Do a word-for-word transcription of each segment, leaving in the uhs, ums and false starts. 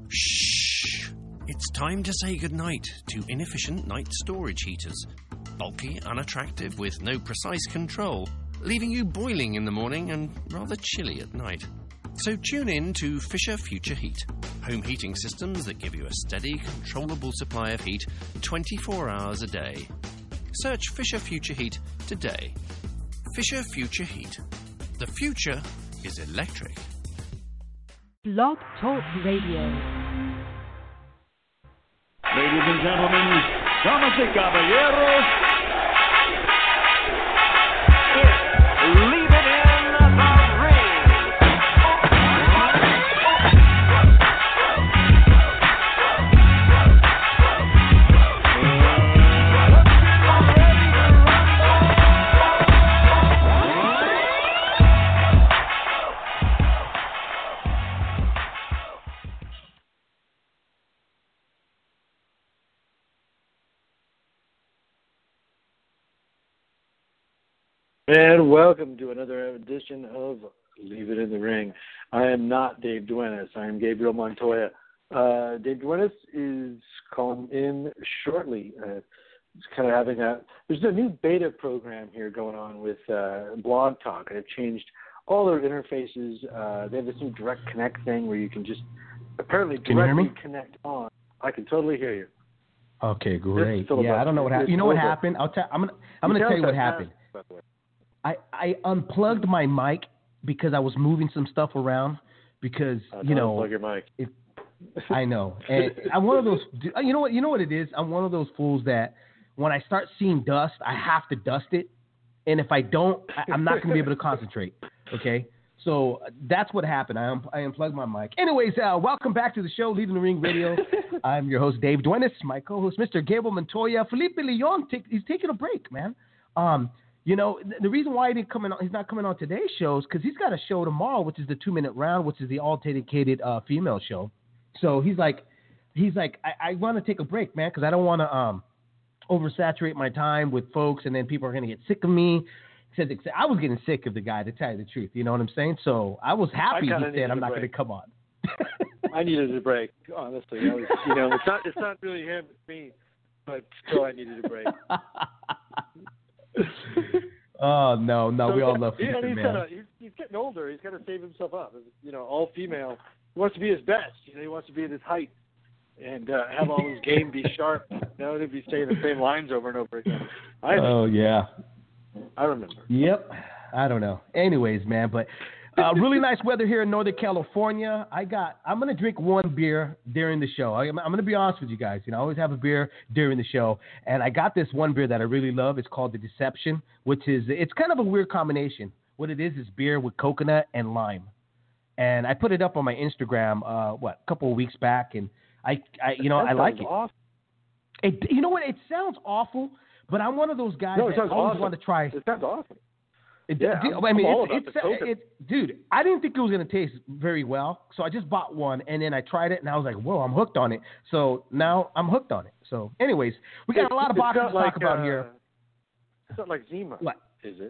Shh! It's time to say goodnight to inefficient night storage heaters. Bulky, unattractive, with no precise control, leaving you boiling in the morning and rather chilly at night. So tune in to Fisher Future Heat, home heating systems that give you a steady, controllable supply of heat twenty-four hours a day. Search Fisher Future Heat today. Fisher Future Heat. The future is electric. Blog Talk Radio. Ladies and gentlemen, damas y caballeros, leave it in the ring. And welcome to another edition of Leave It in the Ring. I am not Dave Duenas. I am Gabriel Montoya. Uh, Dave Duenas is calling in shortly. Uh, he's kind of having a – there's a new beta program here going on with uh, Blog Talk, and it changed all their interfaces. Uh, they have this new Direct Connect thing where you can just apparently directly connect on. I can totally hear you. Okay, great. Yeah, I don't know what happened. You know what happened? I'll tell. I'm gonna. I'm gonna tell you what happened. I, I unplugged my mic because I was moving some stuff around because, uh, you know, unplug your mic. It, I know. And I'm one of those, you know what, you know what it is? I'm one of those fools that when I start seeing dust, I have to dust it. And if I don't, I, I'm not going to be able to concentrate. Okay. So that's what happened. I, un- I unplugged my mic. Anyways, uh, welcome back to the show, Leaving the Ring Radio. I'm your host, Dave Duenas, my co-host, Mister Gabriel Montoya. Felipe Leon, take, he's taking a break, man. Um, You know, the reason why he didn't come in, he's not coming on today's show is because he's got a show tomorrow, which is the two-minute round, which is the all-dedicated uh, female show. So he's like, he's like, I, I want to take a break, man, because I don't want to um, oversaturate my time with folks, and then people are going to get sick of me. He says, I was getting sick of the guy, to tell you the truth. You know what I'm saying? So I was happy I he said, I'm not going to come on. I needed a break, honestly. I was, you know, it's not, it's not really him, it's me, but still I needed a break. Oh no, no, so, we all love Felipe, yeah, he's, man. gotta, he's, he's getting older. He's got to save himself up. You know, all female. He wants to be his best. You know, he wants to be at his height and uh, have all his game be sharp. You know, to be saying the same lines over and over again. I oh yeah, I remember. Yep. I don't know. Anyways, man, but uh, really nice weather here in Northern California. I got. I'm gonna drink one beer during the show. I'm, I'm gonna be honest with you guys. You know, I always have a beer during the show, and I got this one beer that I really love. It's called the Deception, which is it's kind of a weird combination. What it is is beer with coconut and lime, and I put it up on my Instagram. Uh, what a couple of weeks back, and I, I you know, that I like it. Awesome. It. You know what? It sounds awful, but I'm one of those guys no, that always awesome. want to try. It sounds awesome. It, yeah, dude, I'm, I mean, I'm it's, it's, it's, it's, dude, I didn't think it was going to taste very well, so I just bought one, and then I tried it, and I was like, whoa, I'm hooked on it. So now I'm hooked on it. So anyways, we got it's, a lot of boxes to like, talk about uh, here. It's not like Zima, what? Is it?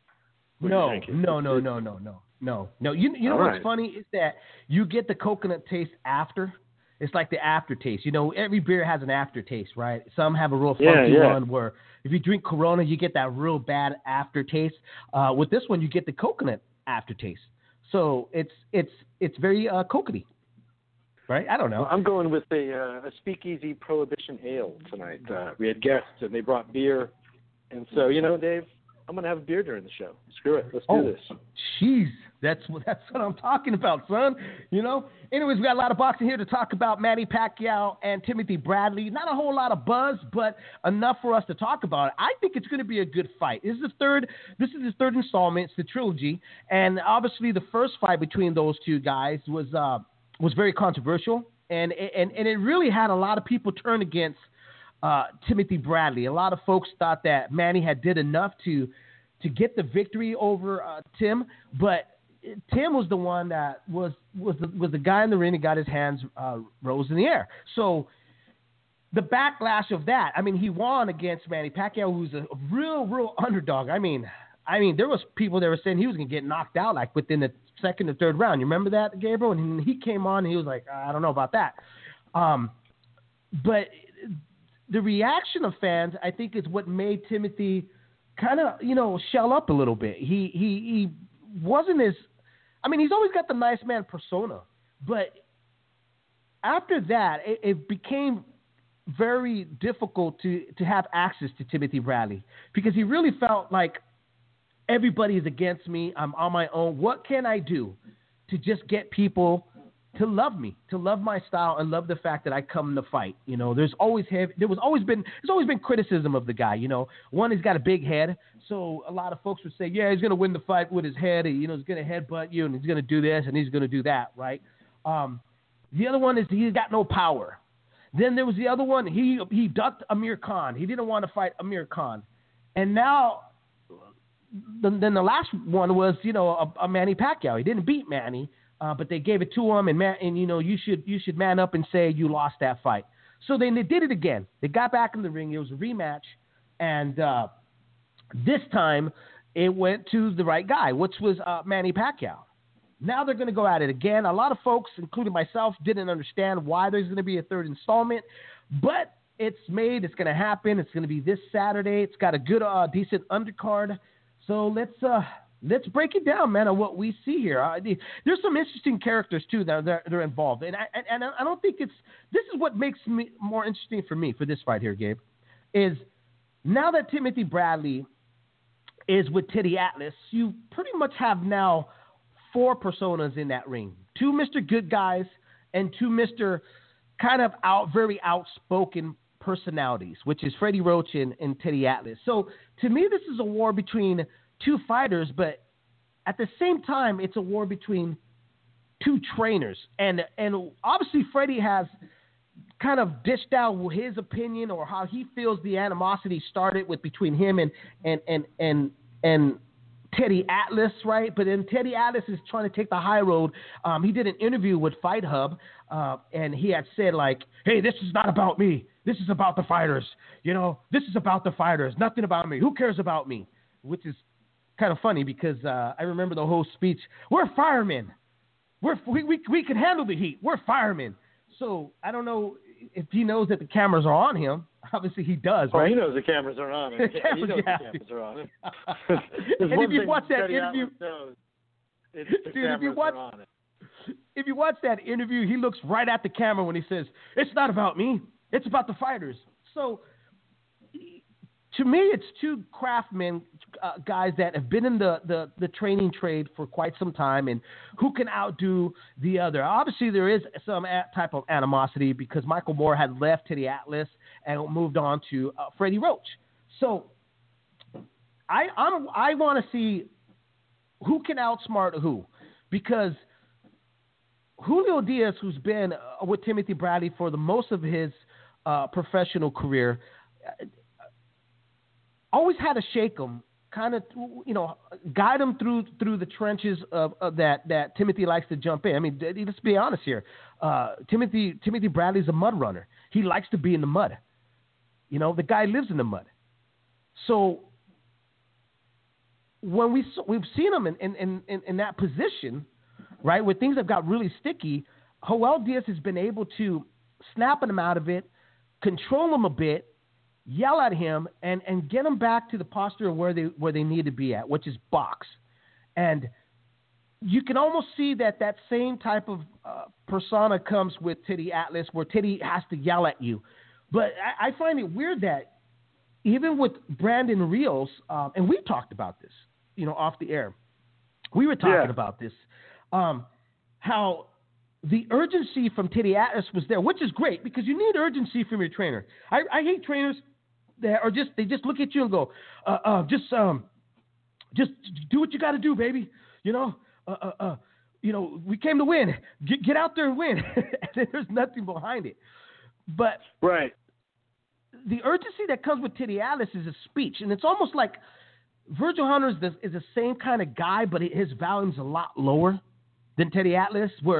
What no, no, no, no, no, no, no, no. You, you know All what's right. funny is that you get the coconut taste after. It's like the aftertaste. You know, every beer has an aftertaste, right? Some have a real funky yeah, yeah. one where if you drink Corona, you get that real bad aftertaste. Uh, with this one, you get the coconut aftertaste. So it's it's it's very uh, coconutty, right? I don't know. Well, I'm going with a, uh, a speakeasy prohibition ale tonight. Uh, we had guests, and they brought beer. And so, you know, Dave, I'm going to have a beer during the show. Screw it. Let's do oh, this. Jeez, that's what that's what I'm talking about, son. You know. Anyways, we got a lot of boxing here to talk about. Manny Pacquiao and Timothy Bradley. Not a whole lot of buzz, but enough for us to talk about it. I think it's going to be a good fight. This is the third. This is the third installment. It's the trilogy, and obviously the first fight between those two guys was uh, was very controversial, and and and it really had a lot of people turn against uh, Timothy Bradley. A lot of folks thought that Manny had did enough to to get the victory over uh, Tim, but Tim was the one that was was the, was the guy in the ring that got his hands uh, rose in the air. So the backlash of that, I mean, he won against Manny Pacquiao, who's a real, real underdog. I mean, I mean, there was people that were saying he was going to get knocked out like within the second or third round. You remember that, Gabriel? And he came on and he was like, I don't know about that. Um, but the reaction of fans, I think, is what made Timothy kind of, you know, shell up a little bit. He, he, he wasn't as, I mean, he's always got the nice man persona, but after that, it, it became very difficult to, to have access to Timothy Bradley because he really felt like everybody is against me. I'm on my own. What can I do to just get people to love me, to love my style and love the fact that I come to fight? You know, there's always have, there was always been, there's always been criticism of the guy. You know, one, he's got a big head. So a lot of folks would say, yeah, he's going to win the fight with his head. And, you know, he's going to headbutt you and he's going to do this and he's going to do that. Right. Um, the other one is he's got no power. Then there was the other one. He, he ducked Amir Khan. He didn't want to fight Amir Khan. And now, Then, then the last one was, you know, a, a Manny Pacquiao. He didn't beat Manny, uh, but they gave it to him, and man, and you know, you should you should man up and say you lost that fight. So then they did it again. They got back in the ring. It was a rematch, and uh, this time it went to the right guy, which was uh, Manny Pacquiao. Now they're going to go at it again. A lot of folks, including myself, didn't understand why there's going to be a third installment, but it's made. It's going to happen. It's going to be this Saturday. It's got a good, uh, decent undercard. So let's uh, let's break it down, man, on what we see here. Uh, the, there's some interesting characters too that are, that are involved, and I and I don't think it's. This is what makes me more interesting for me for this fight here, Gabe, is now that Timothy Bradley is with Teddy Atlas, you pretty much have now four personas in that ring: two Mister Good Guys and two Mister kind of out, very outspoken personalities, which is Freddie Roach and, and Teddy Atlas. So to me, this is a war between two fighters, but at the same time, it's a war between two trainers. And and obviously, Freddie has kind of dished out his opinion or how he feels the animosity started with between him and and and and and Teddy Atlas, right? But then Teddy Atlas is trying to take the high road. Um, he did an interview with Fight Hub, uh, and he had said like, "Hey, this is not about me. This is about the fighters. You know, this is about the fighters. Nothing about me. Who cares about me?" Which is kind of funny because uh, I remember the whole speech. We're firemen. We're we, we we can handle the heat. We're firemen. So I don't know if he knows that the cameras are on him. Obviously, he does, right? Oh, he knows the cameras are on him. The Yeah, cameras, he knows yeah. the cameras are on him. And if you watch that Teddy interview, Atlas knows, it's the dude, if you cameras watch, are on it. if you watch that interview, he looks right at the camera when he says, "It's not about me. It's about the fighters." So, to me, it's two craftsmen, uh, guys that have been in the, the, the training trade for quite some time and who can outdo the other. Obviously, there is some a- type of animosity because Michael Moore had left Teddy Atlas and moved on to uh, Freddie Roach. So, I I'm, I want to see who can outsmart who, because Julio Diaz, who's been uh, with Timothy Bradley for the most of his uh, professional career, uh, always had to shake him, kind of, you know, guide him through through the trenches of, of that that Timothy likes to jump in. I mean, let's be honest here. Uh, Timothy Timothy Bradley's a mud runner. He likes to be in the mud. You know, the guy lives in the mud. So when we we've seen him in in, in, in that position, right, where things have got really sticky, Joel Diaz has been able to snap him out of it, control him a bit, yell at him, and, and get him back to the posture of where they where they need to be at, which is box. And you can almost see that that same type of uh, persona comes with Teddy Atlas, where Teddy has to yell at you. But I, I find it weird that even with Brandon Rios, um, and we talked about this, you know, off the air. We were talking Yeah. about this, um, how the urgency from Teddy Atlas was there, which is great because you need urgency from your trainer. I, I hate trainers that are just, they just look at you and go, uh, uh, just, um, just do what you got to do, baby. You know, uh, uh, uh, you know, we came to win. Get, get out there and win. And there's nothing behind it. But Right. the urgency that comes with Teddy Atlas is a speech, and it's almost like Virgil Hunter is the, is the same kind of guy, but his volume's a lot lower than Teddy Atlas, where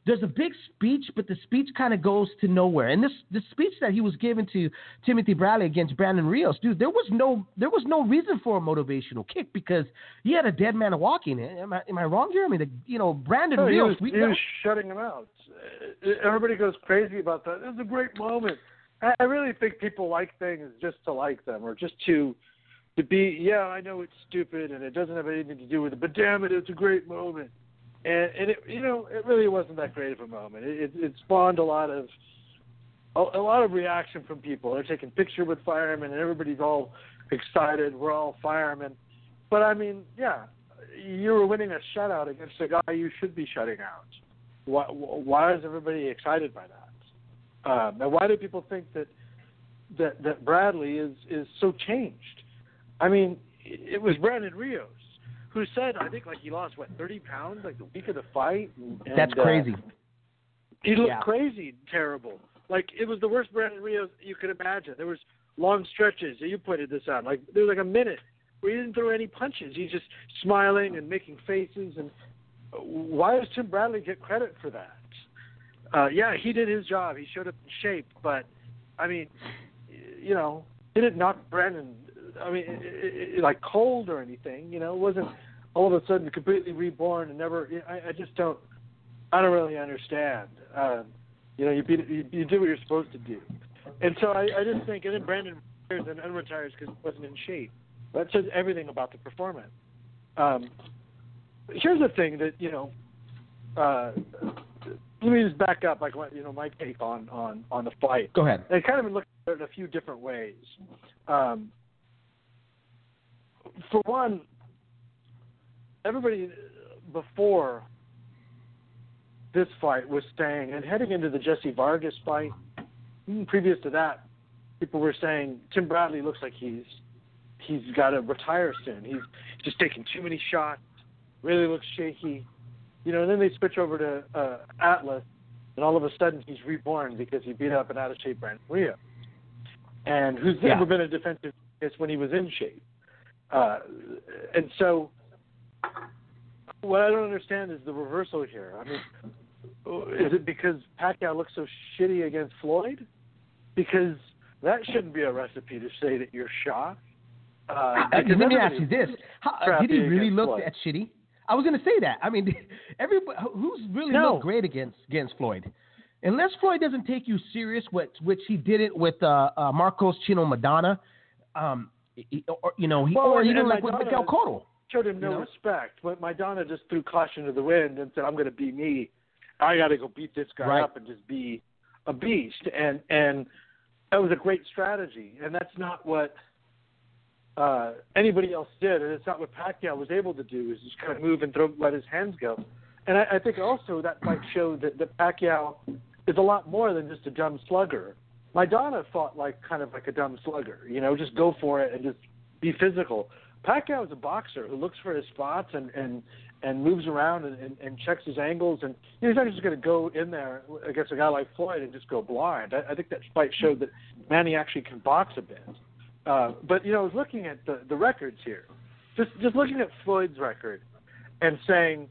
there's a big speech, but the speech kind of goes to nowhere. And this the speech that he was giving to Timothy Bradley against Brandon Rios, dude, there was no there was no reason for a motivational kick because he had a dead man walking. Am I am I wrong here? I mean, the, you know, Brandon no, Rios, he was, we he was shutting him out. Everybody goes crazy about that. It was a great moment. I really think people like things just to like them, or just to to be. Yeah, I know it's stupid and it doesn't have anything to do with it, but damn it, it's a great moment. And, and it, you know, it really wasn't that great of a moment. It, it, it spawned a lot of a, a lot of reaction from people. They're taking pictures with firemen, and everybody's all excited. We're all firemen, but I mean, yeah, you were winning a shutout against a guy you should be shutting out. Why, why is everybody excited by that? Um, and why do people think that that that Bradley is is so changed? I mean, it was Brandon Rios who said, I think, like he lost, what, thirty pounds, like the week of the fight? And, That's crazy. Uh, he looked yeah. crazy, terrible. Like, it was the worst Brandon Rios you could imagine. There was long stretches, you pointed this out, like, there was like a minute where he didn't throw any punches. He's just smiling and making faces. And why does Tim Bradley get credit for that? Uh, yeah, he did his job. He showed up in shape, but, I mean, you know, he didn't knock Brandon I mean, it, it, like cold or anything, you know, it wasn't all of a sudden completely reborn and never. I, I just don't. I don't really understand. Um, you know, you, beat, you you do what you're supposed to do, and so I, I just think. And then Brandon retires and unretires because he wasn't in shape. That says everything about the performance. Um, here's the thing that you know. Uh, let me just back up, like what you know, my take on on on the fight. Go ahead. I kind of been looking at it in a few different ways. Um, For one, everybody before this fight was saying, and heading into the Jesse Vargas fight, even previous to that, people were saying Tim Bradley looks like he's he's got to retire soon. He's just taking too many shots, really looks shaky. You know, and then they switch over to uh, Atlas, and all of a sudden he's reborn because he beat up an out-of-shape Brandon Rios, and who's yeah. never been a defensive it's when he was in shape. Uh, and so what I don't understand is the reversal here. I mean, is it because Pacquiao looks so shitty against Floyd? Because that shouldn't be a recipe to say that you're shocked. Uh, Let me ask you this. How, did he really look Floyd. that shitty? I was going to say that. I mean, everybody who's really no. looked great against against Floyd? Unless Floyd doesn't take you serious, which, which he didn't with uh, uh, Marcos Chino Maidana, um, He, or, you know, he, well, or and, even and like Maidana with Miguel Cotto. Showed him no you know? respect. But Maidana just threw caution to the wind and said, I'm going to be me. I got to go beat this guy right. up and just be a beast. And and that was a great strategy. And that's not what uh, anybody else did. And it's not what Pacquiao was able to do, is just kind of move and throw, let his hands go. And I, I think also that fight showed that, that Pacquiao is a lot more than just a dumb slugger. Maidana fought like kind of like a dumb slugger, you know, just go for it and just be physical. Pacquiao is a boxer who looks for his spots and, and, and moves around and, and, and checks his angles. And you know, he's not just going to go in there against a guy like Floyd and just go blind. I, I think that fight showed that Manny actually can box a bit. Uh, but, you know, I was looking at the, the records here, just just looking at Floyd's record and saying,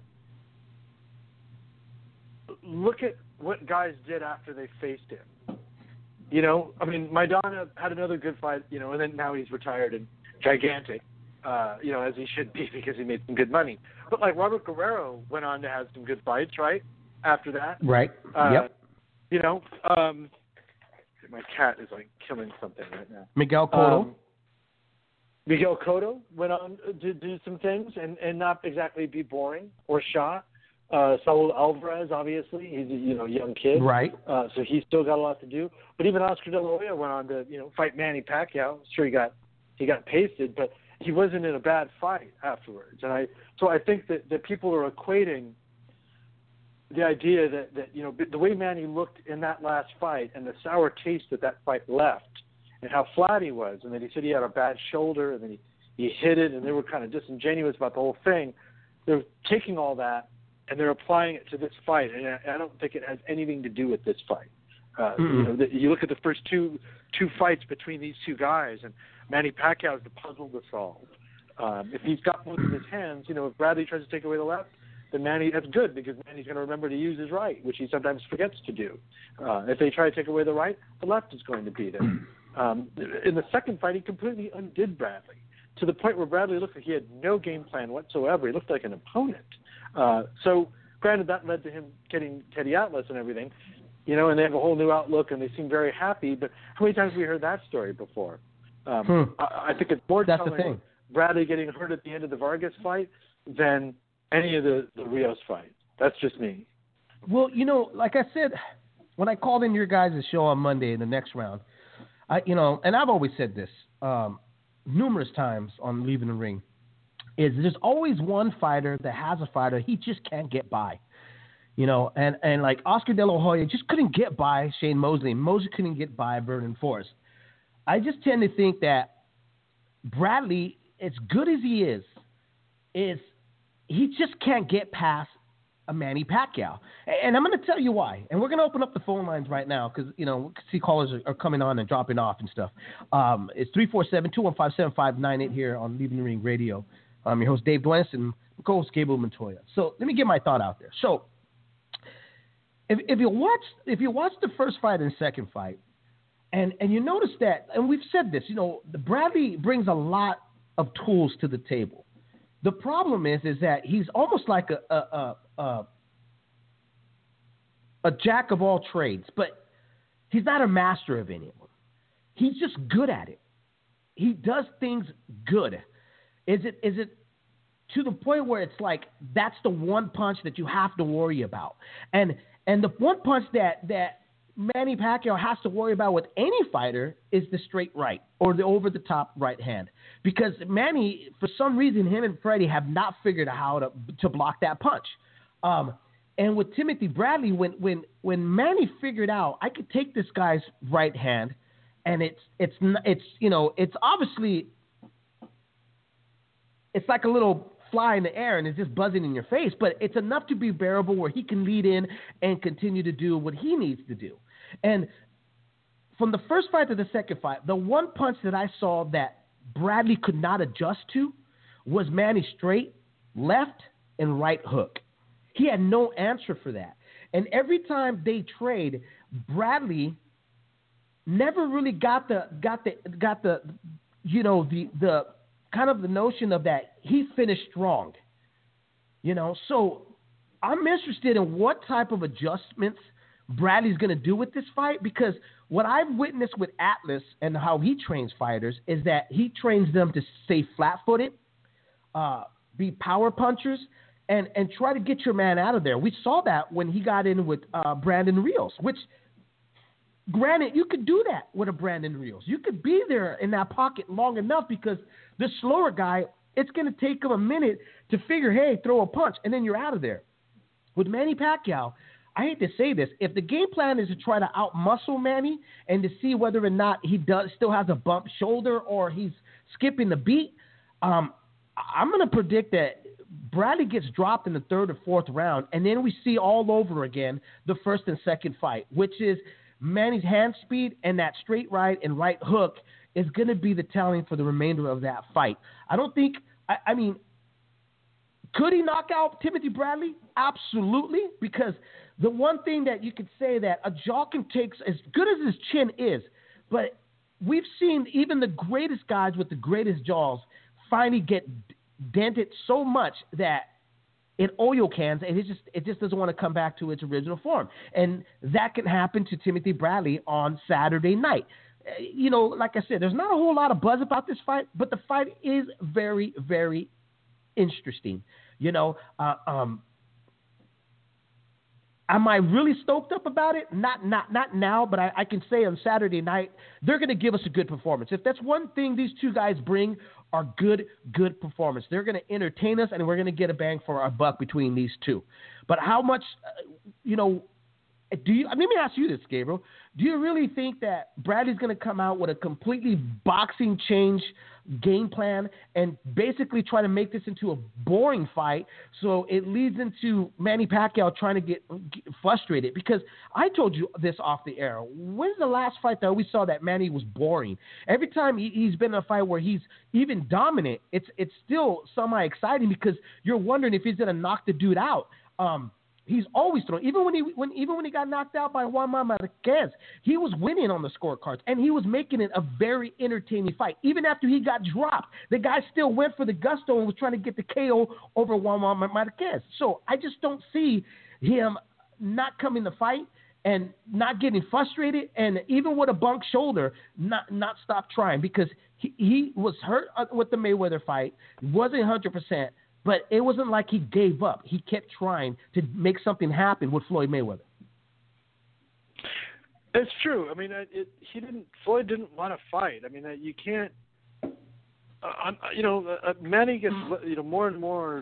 look at what guys did after they faced him. You know, I mean, Maidana had another good fight, you know, and then now he's retired and gigantic, uh, you know, as he should be because he made some good money. But, like, Robert Guerrero went on to have some good fights, right, after that. Right, uh, yep. You know, um, my cat is, like, killing something right now. Miguel Cotto. Um, Miguel Cotto went on to do some things and, and not exactly be boring or shot. Uh, Saul Alvarez, obviously, he's a you know young kid, right? Uh, so he's still got a lot to do. But even Oscar De La Hoya went on to you know fight Manny Pacquiao. Sure, he got he got pasted, but he wasn't in a bad fight afterwards. And I so I think that, that people are equating the idea that, that you know the way Manny looked in that last fight and the sour taste that that fight left, and how flat he was, and that he said he had a bad shoulder, and then he he hit it, and they were kind of disingenuous about the whole thing. They're taking all that and they're applying it to this fight, and I, I don't think it has anything to do with this fight. Uh, mm-hmm. You know, the, you look at the first two two fights between these two guys, and Manny Pacquiao is the puzzle to solve. Um, if he's got both in his hands, you know, if Bradley tries to take away the left, then Manny, that's good because Manny's going to remember to use his right, which he sometimes forgets to do. Uh, if they try to take away the right, the left is going to beat him. Um, in the second fight, he completely undid Bradley to the point where Bradley looked like he had no game plan whatsoever. He looked like an opponent. Uh, so, granted, that led to him getting Teddy Atlas and everything, you know, and they have a whole new outlook and they seem very happy. But how many times have we heard that story before? Um, hmm. I, I think it's more That's telling the thing. Bradley getting hurt at the end of the Vargas fight than any of the, the Rios fight. That's just me. Well, you know, like I said, when I called in your guys' show on Monday in the next round, I, you know, and I've always said this um, numerous times on Leaving the Ring, is there's always one fighter that has a fighter he just can't get by. You know, and, and like Oscar De La Hoya just couldn't get by Shane Mosley. Mosley couldn't get by Vernon Forrest. I just tend to think that Bradley, as good as he is, is he just can't get past a Manny Pacquiao. And I'm going to tell you why. And we're going to open up the phone lines right now because, you know, we can see callers are, are coming on and dropping off and stuff. Um, it's three four seven, two one five, seven five nine eight here on Leaving the Ring Radio. I'm your host, Dave Duenas, and co-host Gabriel Montoya. So let me get my thought out there. So if, if you watch if you watch the first fight and second fight, and, and you notice that, and we've said this, you know, the Bradley brings a lot of tools to the table. The problem is, is that he's almost like a a, a a a jack of all trades, but he's not a master of any of them. He's just good at it. He does things good. Is it is it to the point where it's like that's the one punch that you have to worry about, and and the one punch that that Manny Pacquiao has to worry about with any fighter is the straight right or the over-the-top right hand. Because Manny, for some reason, him and Freddie have not figured out how to to block that punch. Um, and with Timothy Bradley, when when when Manny figured out I could take this guy's right hand, and it's it's it's you know it's obviously it's like a little fly in the air and it's just buzzing in your face, but it's enough to be bearable where he can lead in and continue to do what he needs to do. And from the first fight to the second fight, the one punch that I saw that Bradley could not adjust to was Manny's straight left and right hook. He had no answer for that. And every time they trade, Bradley never really got the got the got the you know the the kind of the notion of that he finished strong. You know, so I'm interested in what type of adjustments Bradley's going to do with this fight, because what I've witnessed with Atlas and how he trains fighters is that he trains them to stay flat-footed, uh, be power punchers, and, and try to get your man out of there. We saw that when he got in with uh, Brandon Rios, which, granted, you could do that with a Brandon Rios. You could be there in that pocket long enough because the slower guy, it's going to take him a minute to figure, hey, throw a punch, and then you're out of there. With Manny Pacquiao, I hate to say this, if the game plan is to try to out-muscle Manny and to see whether or not he does still has a bump shoulder or he's skipping the beat, um, I'm going to predict that Bradley gets dropped in the third or fourth round, and then we see all over again the first and second fight, which is Manny's hand speed and that straight right and right hook is going to be the telling for the remainder of that fight. I don't think I, – I mean, could he knock out Timothy Bradley? Absolutely, because – the one thing that you could say that a jaw can take, as good as his chin is, but we've seen even the greatest guys with the greatest jaws finally get dented so much that it oil cans, and it just it just doesn't want to come back to its original form. And that can happen to Timothy Bradley on Saturday night. You know, like I said, there's not a whole lot of buzz about this fight, but the fight is very, very interesting. You know, uh, um, am I really stoked up about it? Not not not now, but I, I can say on Saturday night, they're going to give us a good performance. If that's one thing these two guys bring, are good, good performance. They're going to entertain us, and we're going to get a bang for our buck between these two. But how much, uh, you know, Do you? Let me ask you this, Gabriel. Do you really think that Bradley's going to come out with a completely boxing change game plan and basically try to make this into a boring fight, so it leads into Manny Pacquiao trying to get, get frustrated? Because I told you this off the air. When's the last fight that we saw that Manny was boring? Every time he, he's been in a fight where he's even dominant, it's it's still semi exciting because you're wondering if he's going to knock the dude out. Um, He's always throwing. Even when he when even when he got knocked out by Juan Marquez, he was winning on the scorecards, and he was making it a very entertaining fight. Even after he got dropped, the guy still went for the gusto and was trying to get the K O over Juan Marquez. So I just don't see him not coming to fight and not getting frustrated, and even with a bunk shoulder, not not stop trying, because he, he was hurt with the Mayweather fight, wasn't one hundred percent. But it wasn't like he gave up. He kept trying to make something happen with Floyd Mayweather. It's true. I mean, it, it, he didn't. Floyd didn't want to fight. I mean, uh, you can't. Uh, you know, uh, Manny gets you know more and more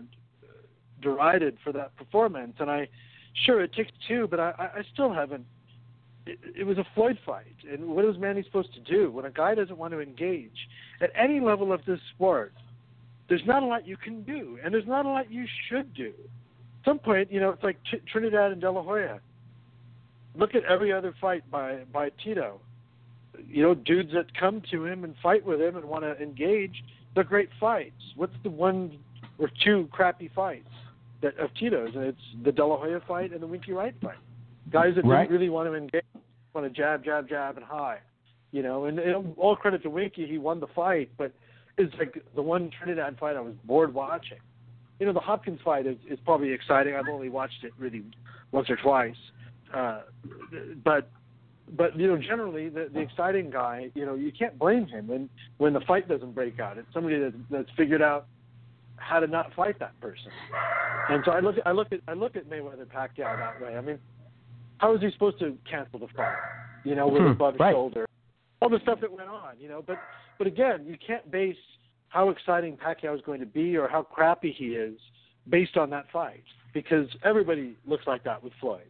derided for that performance, and I, sure, it takes two, but I, I still haven't. It, it was a Floyd fight, and what is Manny supposed to do when a guy doesn't want to engage at any level of this sport? There's not a lot you can do, and there's not a lot you should do. At some point, you know, it's like T- Trinidad and De La Hoya. Look at every other fight by, by Tito. You know, dudes that come to him and fight with him and want to engage, they're great fights. What's the one or two crappy fights that of Tito's? And it's the De La Hoya fight and the Winky Wright fight. Guys that right. didn't really want to engage, want to jab, jab, jab, and high. You know, and, and all credit to Winky, he won the fight, but it's like the one Trinidad fight I was bored watching. You know, the Hopkins fight is, is probably exciting. I've only watched it really once or twice. Uh, but, but you know, generally the, the exciting guy, you know, you can't blame him when, when the fight doesn't break out. It's somebody that, that's figured out how to not fight that person. And so I look at, I look at, I look at Mayweather Pacquiao that way. I mean, how is he supposed to cancel the fight? You know, with hmm, a bug right. shoulder. All the stuff that went on, you know, but but again, you can't base how exciting Pacquiao is going to be or how crappy he is based on that fight, because everybody looks like that with Floyd,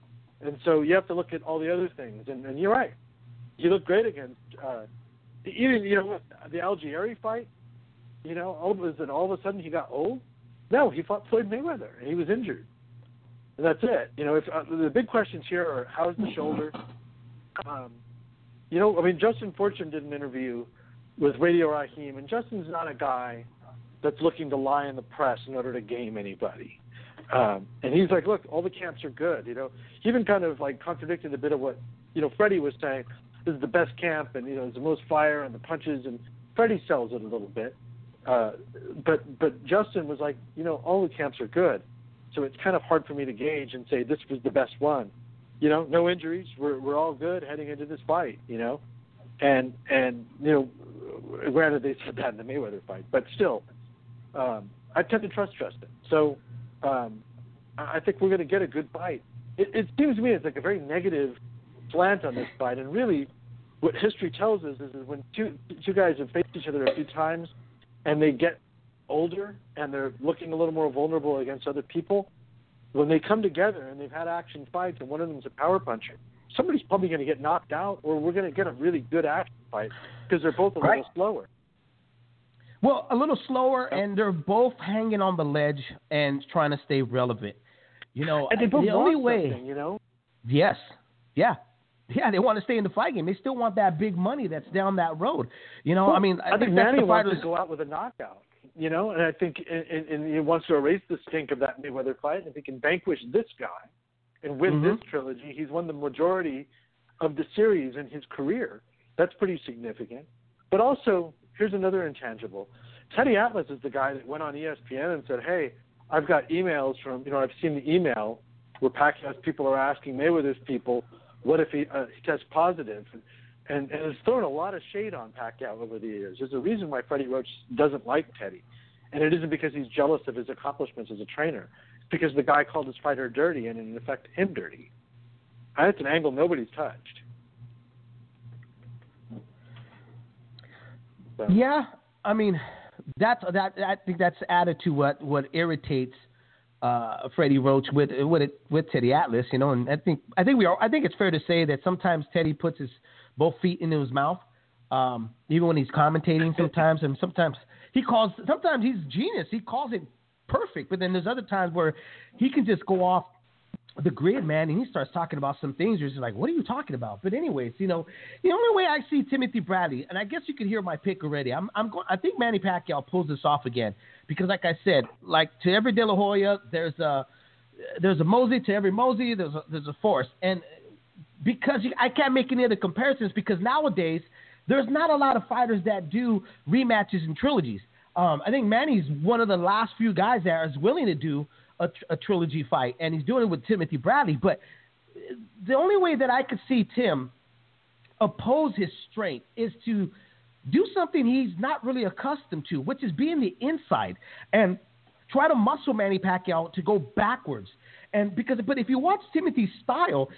and so you have to look at all the other things. And, and you're right, he looked great against uh, even you know the Algieri fight. You know, all was it all of a sudden he got old? No, he fought Floyd Mayweather and he was injured, and that's it. You know, if uh, the big questions here are how's the shoulder. Um, You know, I mean, Justin Fortune did an interview with Radio Raheem, and Justin's not a guy that's looking to lie in the press in order to game anybody. Um, and he's like, look, all the camps are good. You know, he even kind of like contradicted a bit of what, you know, Freddie was saying. This is the best camp, and, you know, it's the most fire and the punches, and Freddie sells it a little bit. Uh, but but Justin was like, you know, all the camps are good. So it's kind of hard for me to gauge and say this was the best one. You know, no injuries. We're we're all good heading into this fight. You know, and and you know, granted they said that in the Mayweather fight, but still, um, I tend to trust Justin. So um, I think we're going to get a good fight. It, it seems to me it's like a very negative slant on this fight, and really, what history tells us is, is when two two guys have faced each other a few times, and they get older and they're looking a little more vulnerable against other people. When they come together and they've had action fights and one of them's a power puncher, somebody's probably going to get knocked out, or we're going to get a really good action fight because they're both a right. little slower. Well, a little slower, and they're both hanging on the ledge and trying to stay relevant. You know, and they both the want only way, something, you know. Yes, yeah, yeah. They want to stay in the fight game. They still want that big money that's down that road. You know, well, I mean, I, I think think that's Manny the wants fighters. to go out with a knockout. You know, and I think and, and he wants to erase the stink of that Mayweather fight. And if he can vanquish this guy and win mm-hmm. this trilogy, he's won the majority of the series in his career. That's pretty significant. But also, here's another intangible. Teddy Atlas is the guy that went on E S P N and said, hey, I've got emails from, you know, I've seen the email where Pacquiao's people are asking Mayweather's people, what if he, uh, he tests positive? And, And, and it's thrown a lot of shade on Pacquiao over the years. There's a reason why Freddie Roach doesn't like Teddy. And it isn't because he's jealous of his accomplishments as a trainer. It's because the guy called his fighter dirty and, in effect, him dirty. And that's an angle nobody's touched. So. Yeah, I mean, that's that. I think that's added to what, what irritates uh, Freddie Roach with with it, with Teddy Atlas, you know, and I think I think we are. I think it's fair to say that sometimes Teddy puts his both feet into his mouth, um, even when he's commentating. Sometimes, and sometimes he calls. Sometimes he's genius. He calls it perfect, but then there's other times where he can just go off the grid, man, and he starts talking about some things. You're just like, what are you talking about? But anyways, you know, the only way I see Timothy Bradley, and I guess you can hear my pick already. I'm, I'm going. I think Manny Pacquiao pulls this off again because, like I said, like to every De La Hoya, there's a there's a Mosey. To every Mosey, there's a, there's a Force. And because you, I can't make any other comparisons because nowadays there's not a lot of fighters that do rematches and trilogies. Um, I think Manny's one of the last few guys that is willing to do a, a trilogy fight, and he's doing it with Timothy Bradley. But the only way that I could see Tim oppose his strength is to do something he's not really accustomed to, which is being the inside and try to muscle Manny Pacquiao to go backwards. And because, but if you watch Timothy's style,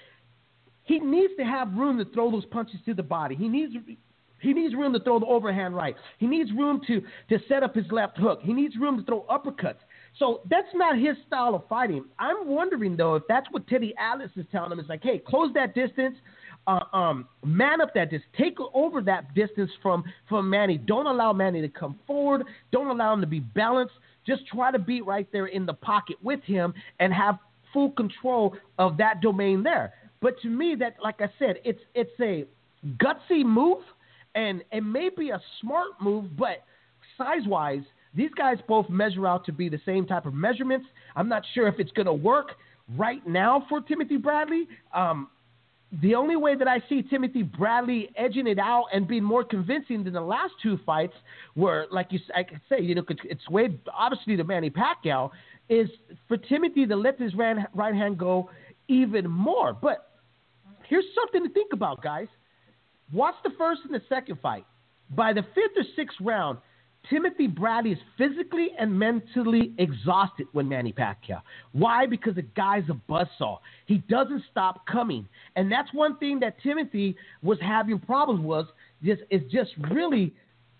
he needs to have room to throw those punches to the body. He needs He needs room to throw the overhand right. He needs room to, to set up his left hook. He needs room to throw uppercuts. So that's not his style of fighting. I'm wondering, though, if that's what Teddy Atlas is telling him. It's like, hey, close that distance, uh, um, man up that distance, take over that distance from, from Manny. Don't allow Manny to come forward. Don't allow him to be balanced. Just try to be right there in the pocket with him and have full control of that domain there. But to me, that, like I said, it's it's a gutsy move. And it may be a smart move, but size-wise, these guys both measure out to be the same type of measurements. I'm not sure if it's going to work right now for Timothy Bradley. Um, the only way that I see Timothy Bradley edging it out and being more convincing than the last two fights where, like you I could say, you know, it's way obviously to Manny Pacquiao, is for Timothy to let his right hand go even more. But here's something to think about, guys. Watch the first and the second fight. By the fifth or sixth round, Timothy Bradley is physically and mentally exhausted when Manny Pacquiao. Why? Because the guy's a buzzsaw. He doesn't stop coming. And that's one thing that Timothy was having problems with, just, is just really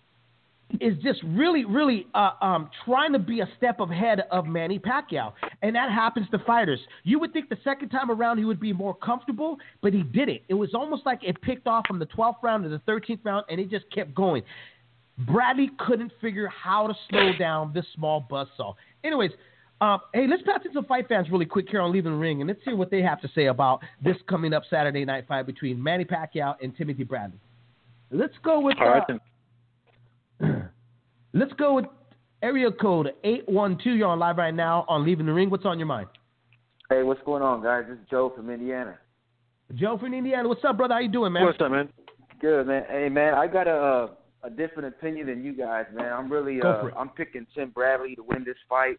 is just really, really uh, um, trying to be a step ahead of Manny Pacquiao. And that happens to fighters. You would think the second time around he would be more comfortable, but he didn't. It was almost like it picked off from the twelfth round to the thirteenth round, and it just kept going. Bradley couldn't figure how to slow down this small buzzsaw. Anyways, um, hey, let's pass it to some fight fans really quick here on Leaving the Ring, and let's hear what they have to say about this coming up Saturday night fight between Manny Pacquiao and Timothy Bradley. Let's go with... Uh, Let's go with area code eight one two. You're on live right now on Leaving the Ring. What's on your mind? Hey, what's going on, guys? This is Joe from Indiana. Joe from Indiana. What's up, brother? How you doing, man? What's up, man? Good, man. Hey, man, I got a a different opinion than you guys, man. I'm really uh, I'm picking Tim Bradley to win this fight.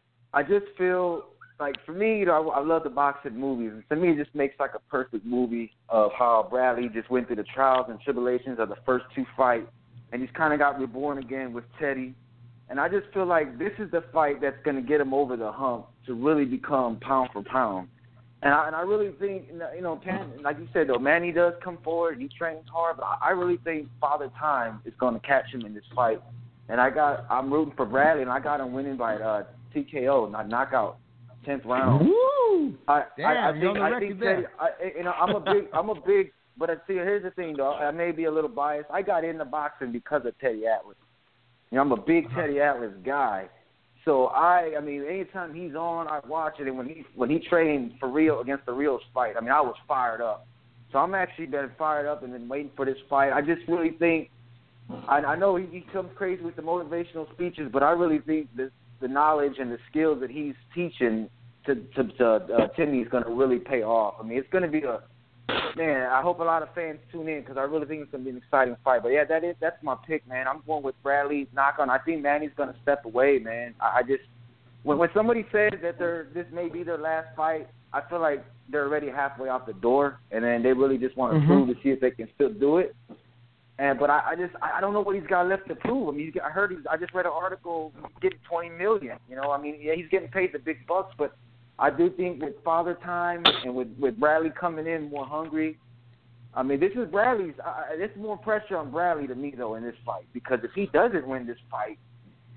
I just feel like, for me, you know, I, I love the boxing movies. And to me, it just makes like a perfect movie of how Bradley just went through the trials and tribulations of the first two fights. And he's kind of got reborn again with Teddy. And I just feel like this is the fight that's going to get him over the hump to really become pound for pound. And I, and I really think, you know, like you said, though, Manny does come forward. He trains hard. But I really think Father Time is going to catch him in this fight. And I got, I'm rooting for Bradley, and I got him winning by uh, T K O, not knockout, tenth round. Woo! I, Damn, I, I you're think, on the I think record Teddy, I, you know, I'm a big, I'm a big. But I see, here's the thing, though. I may be a little biased. I got into boxing because of Teddy Atlas. You know, I'm a big Teddy Atlas guy. So I, I mean, anytime he's on, I watch it. And when he when he trained for real against the Rios fight, I mean, I was fired up. So I'm actually been fired up and been waiting for this fight. I just really think, I, I know he, he comes crazy with the motivational speeches, but I really think that the knowledge and the skills that he's teaching to to, to uh, Timmy is going to really pay off. I mean, it's going to be a Man, I hope a lot of fans tune in because I really think it's going to be an exciting fight. But, yeah, that is that's my pick, man. I'm going with Bradley. Knock on. I think Manny's going to step away, man. I, I just when, – when somebody says that they're, this may be their last fight, I feel like they're already halfway out the door, and then they really just want to mm-hmm. prove to see if they can still do it. And But I, I just – I don't know what he's got left to prove. I mean, he's, I heard he's – I just read an article he's getting twenty million dollars. You know, I mean, yeah, he's getting paid the big bucks, but – I do think with Father Time and with, with Bradley coming in more hungry, I mean, this is Bradley's. Uh, there's more pressure on Bradley to me, though, in this fight. Because if he doesn't win this fight,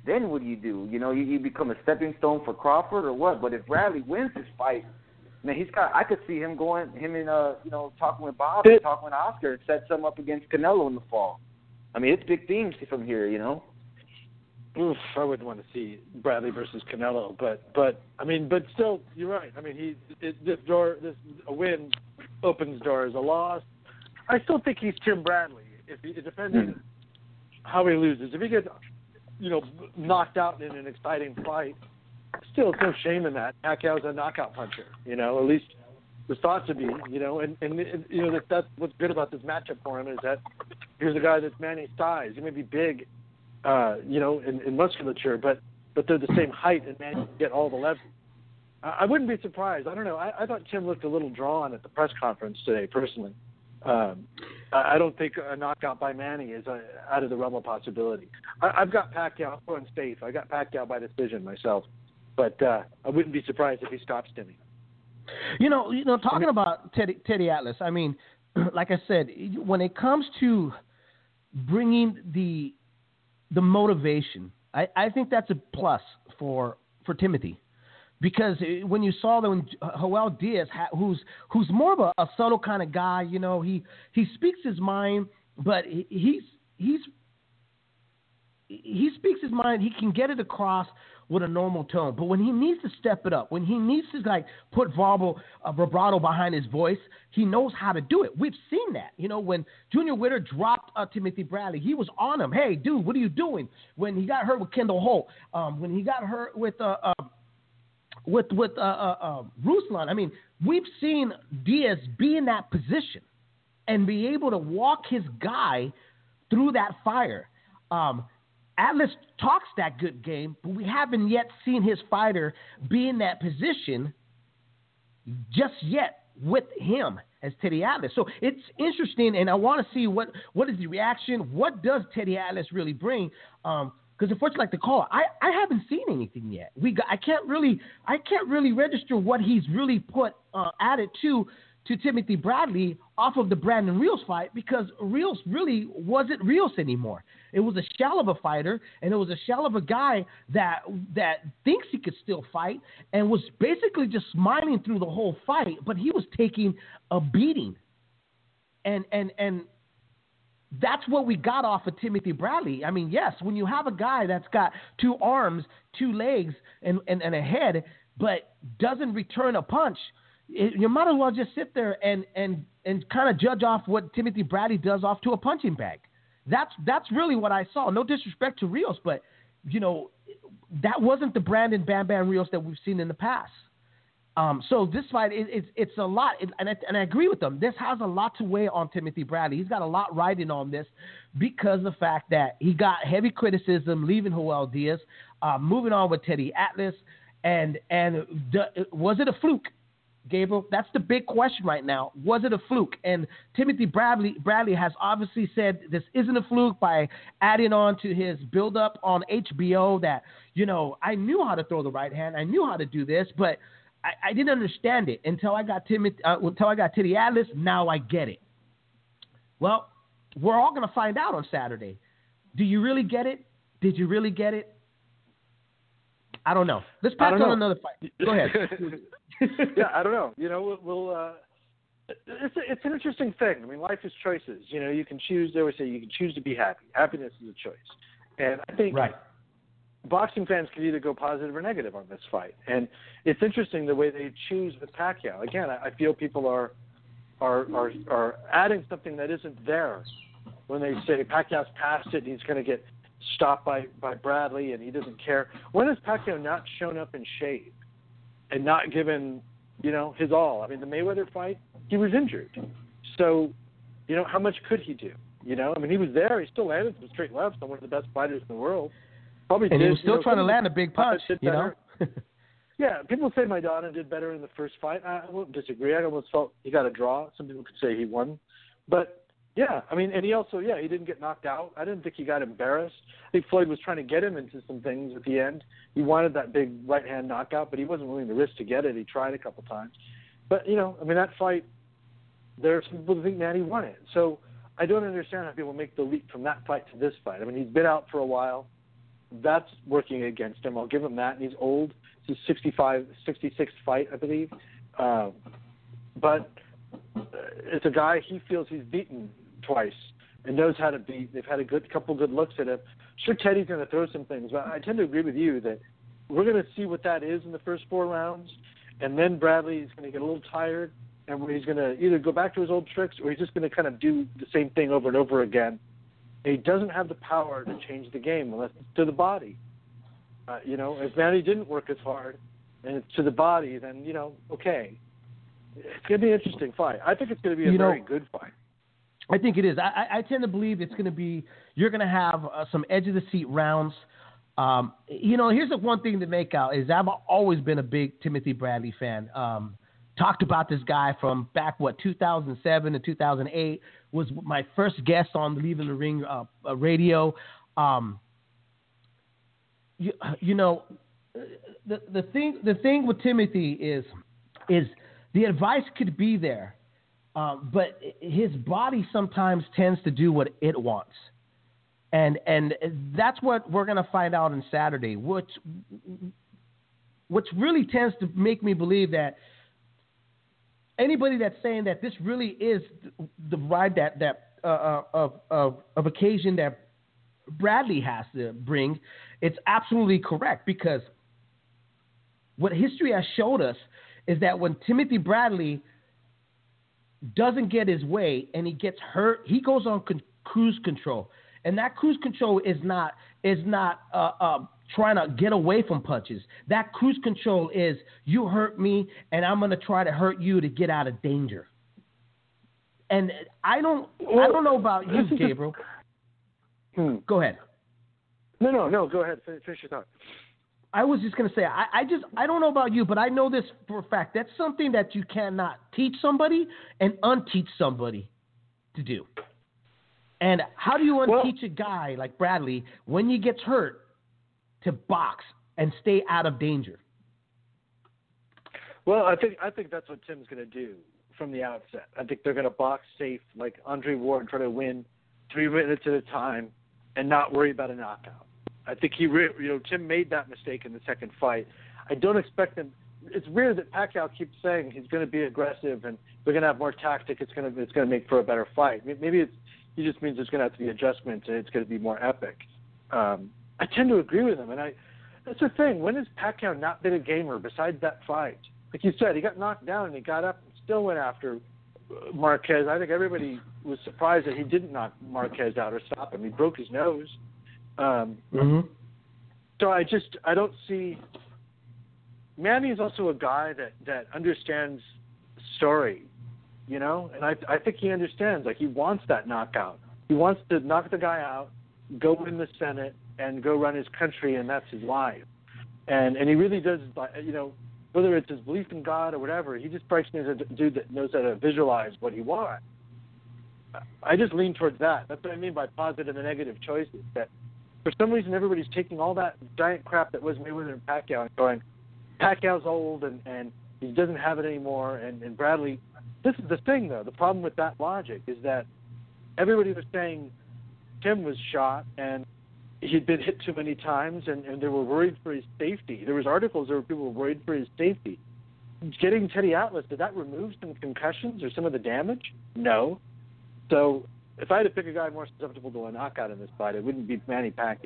then what do you do? You know, you, you become a stepping stone for Crawford or what? But if Bradley wins this fight, man, he's got. I could see him going, him and uh, you know, talking with Bob and talking with Oscar and set some up against Canelo in the fall. I mean, it's big themes from here, you know. Oof, I wouldn't want to see Bradley versus Canelo, but but I mean, but still, you're right. I mean, he it, this door, this a win opens doors. A loss, I still think he's Tim Bradley. If he, depending mm. how he loses, if he gets, you know, knocked out in an exciting fight, still it's no shame in that. Pacquiao's a knockout puncher, you know. At least was thought to be, you know, and and, and you know that that's what's good about this matchup for him is that here's a guy that's Manny's size. He may be big. Uh, you know, in, in musculature, but but they're the same height, and man, you get all the leverage. I, I wouldn't be surprised. I don't know. I, I thought Tim looked a little drawn at the press conference today, personally. Um, I, I don't think a knockout by Manny is a, out of the realm of possibility. I, I've got Pacquiao going safe. I got Pacquiao by decision myself, but uh, I wouldn't be surprised if he stops Timmy. You know, you know, talking about Teddy, Teddy Atlas. I mean, like I said, when it comes to bringing the The motivation, I, I think that's a plus for for Timothy, because when you saw that when Joel Diaz, who's who's more of a, a subtle kind of guy, you know, he he speaks his mind, but he, he's he's he speaks his mind. He can get it across with a normal tone. But when he needs to step it up, when he needs to like put verbal uh, vibrato behind his voice, he knows how to do it. We've seen that. You know, when Junior Witter dropped uh, Timothy Bradley, he was on him. Hey, dude, what are you doing? When he got hurt with Kendall Holt, um, when he got hurt with uh, uh, with with uh, uh, uh, Ruslan. I mean, we've seen Diaz be in that position and be able to walk his guy through that fire. Um, Atlas talks that good game, but we haven't yet seen his fighter be in that position just yet with him as Teddy Atlas. So it's interesting, and I want to see what, what is the reaction. What does Teddy Atlas really bring? Um, because unfortunately, like the call, I, I haven't seen anything yet. We got, I can't really I can't really register what he's really put uh, added to to Timothy Bradley off of the Brandon Rios fight, because Rios really wasn't Rios anymore. It was a shell of a fighter, and it was a shell of a guy that that thinks he could still fight and was basically just smiling through the whole fight, but he was taking a beating. And and and that's what we got off of Timothy Bradley. I mean, yes, when you have a guy that's got two arms, two legs, and, and, and a head, but doesn't return a punch, it, you might as well just sit there and, and, and kind of judge off what Timothy Bradley does off to a punching bag. That's that's really what I saw. No disrespect to Rios, but, you know, that wasn't the Brandon Bam Bam Rios that we've seen in the past. Um, so this fight, it, it's it's a lot, it, and, I, and I agree with them. This has a lot to weigh on Timothy Bradley. He's got a lot riding on this because of the fact that he got heavy criticism leaving Joel Diaz, uh, moving on with Teddy Atlas, and and the, was it a fluke, Gabriel? That's the big question right now. Was it a fluke? And Timothy Bradley Bradley has obviously said this isn't a fluke by adding on to his build-up on H B O that, you know, I knew how to throw the right hand, I knew how to do this, but I, I didn't understand it until I got Timothy, uh, until I got Teddy Atlas. Now I get it. Well, we're all going to find out on Saturday. Do you really get it? Did you really get it? I don't know. Let's pass on know. another fight. Go ahead. Yeah, I don't know. You know, we'll. we'll uh, it's a, it's an interesting thing. I mean, life is choices. You know, you can choose. They always say you can choose to be happy. Happiness is a choice, and I think right. boxing fans can either go positive or negative on this fight. And it's interesting the way they choose with Pacquiao. Again, I, I feel people are, are are are adding something that isn't there when they say Pacquiao's past it and he's going to get stopped by, by Bradley and he doesn't care. When has Pacquiao not shown up in shape and not given, you know, his all? I mean, the Mayweather fight, he was injured. So, you know, how much could he do? You know, I mean, he was there. He still landed some straight lefts on one of the best fighters in the world. Probably and did, he was still you know, trying to land a big punch, you know? Yeah, people say Maidana did better in the first fight. I won't disagree. I almost felt he got a draw. Some people could say he won. But, yeah, I mean, and he also, yeah, he didn't get knocked out. I didn't think he got embarrassed. I think Floyd was trying to get him into some things at the end. He wanted that big right-hand knockout, but he wasn't willing to risk to get it. He tried a couple times. But, you know, I mean, that fight, there are some people who think Manny won it. So I don't understand how people make the leap from that fight to this fight. I mean, he's been out for a while. that's working against him. I'll give him that. And he's old. He's sixty-five, sixty-sixth fight, I believe. Um, but it's a guy he feels he's beaten twice and knows how to beat. They've had a good couple good looks at him. Sure, Teddy's going to throw some things, but I tend to agree with you that we're going to see what that is in the first four rounds, and then Bradley's going to get a little tired, and he's going to either go back to his old tricks or he's just going to kind of do the same thing over and over again. And he doesn't have the power to change the game unless it's to the body. Uh, you know, if Manny didn't work as hard and it's to the body, then, you know, okay. It's going to be an interesting fight. I think it's going to be a you know, very good fight. I think it is. I, I tend to believe it's going to be, you're going to have uh, some edge-of-the-seat rounds. Um, you know, here's the one thing to make out is I've always been a big Timothy Bradley fan. Um, talked about this guy from back, what, two thousand seven to two thousand eight, was my first guest on the Leaving the Ring uh, uh, radio. Um, you, you know, the the thing the thing with Timothy is is the advice could be there, um, but his body sometimes tends to do what it wants. And and that's what we're going to find out on Saturday, which which really tends to make me believe that anybody that's saying that this really is the ride that that uh, of of of occasion that Bradley has to bring, it's absolutely correct, because what history has showed us is that when Timothy Bradley doesn't get his way and he gets hurt, he goes on con- cruise control. And that cruise control is not is not uh, uh, trying to get away from punches. That cruise control is, you hurt me, and I'm going to try to hurt you to get out of danger. And I don't well, I don't know about you, Gabriel. A... Hmm. Go ahead. No, no, no. Go ahead. Finish your thought. I was just going to say, I, I just I don't know about you, but I know this for a fact. That's something that you cannot teach somebody and unteach somebody to do. And how do you unteach well, a guy like Bradley when he gets hurt to box and stay out of danger? Well, I think I think that's what Tim's going to do from the outset. I think they're going to box safe, like Andre Ward, try to win three minutes at a time and not worry about a knockout. I think he, re- you know, Tim made that mistake in the second fight. I don't expect him. It's weird that Pacquiao keeps saying he's going to be aggressive and we're going to have more tactic. It's going to it's going to make for a better fight. Maybe it's He just means there's going to have to be adjustments and it's going to be more epic. Um, I tend to agree with him. And I, that's the thing. When has Pacquiao not been a gamer besides that fight? Like you said, he got knocked down and he got up and still went after Marquez. I think everybody was surprised that he didn't knock Marquez out or stop him. He broke his nose. Um, mm-hmm. So I just, I don't see. Manny is also a guy that, that understands story. You know, and I I think he understands. Like, he wants that knockout. He wants to knock the guy out, go win the Senate, and go run his country, and that's his life. And and he really does, you know, whether it's his belief in God or whatever, he just strikes me as a dude that knows how to visualize what he wants. I just lean towards that. That's what I mean by positive and negative choices. That for some reason everybody's taking all that giant crap that was Mayweather and Pacquiao and going, Pacquiao's old and, and he doesn't have it anymore, and, and Bradley. This is the thing, though. The problem with that logic is that everybody was saying Tim was shot and he'd been hit too many times, and, and they were worried for his safety. There was articles where people were worried for his safety. Getting Teddy Atlas, did that remove some concussions or some of the damage? No. So if I had to pick a guy more susceptible to a knockout in this fight, it wouldn't be Manny Pacquiao.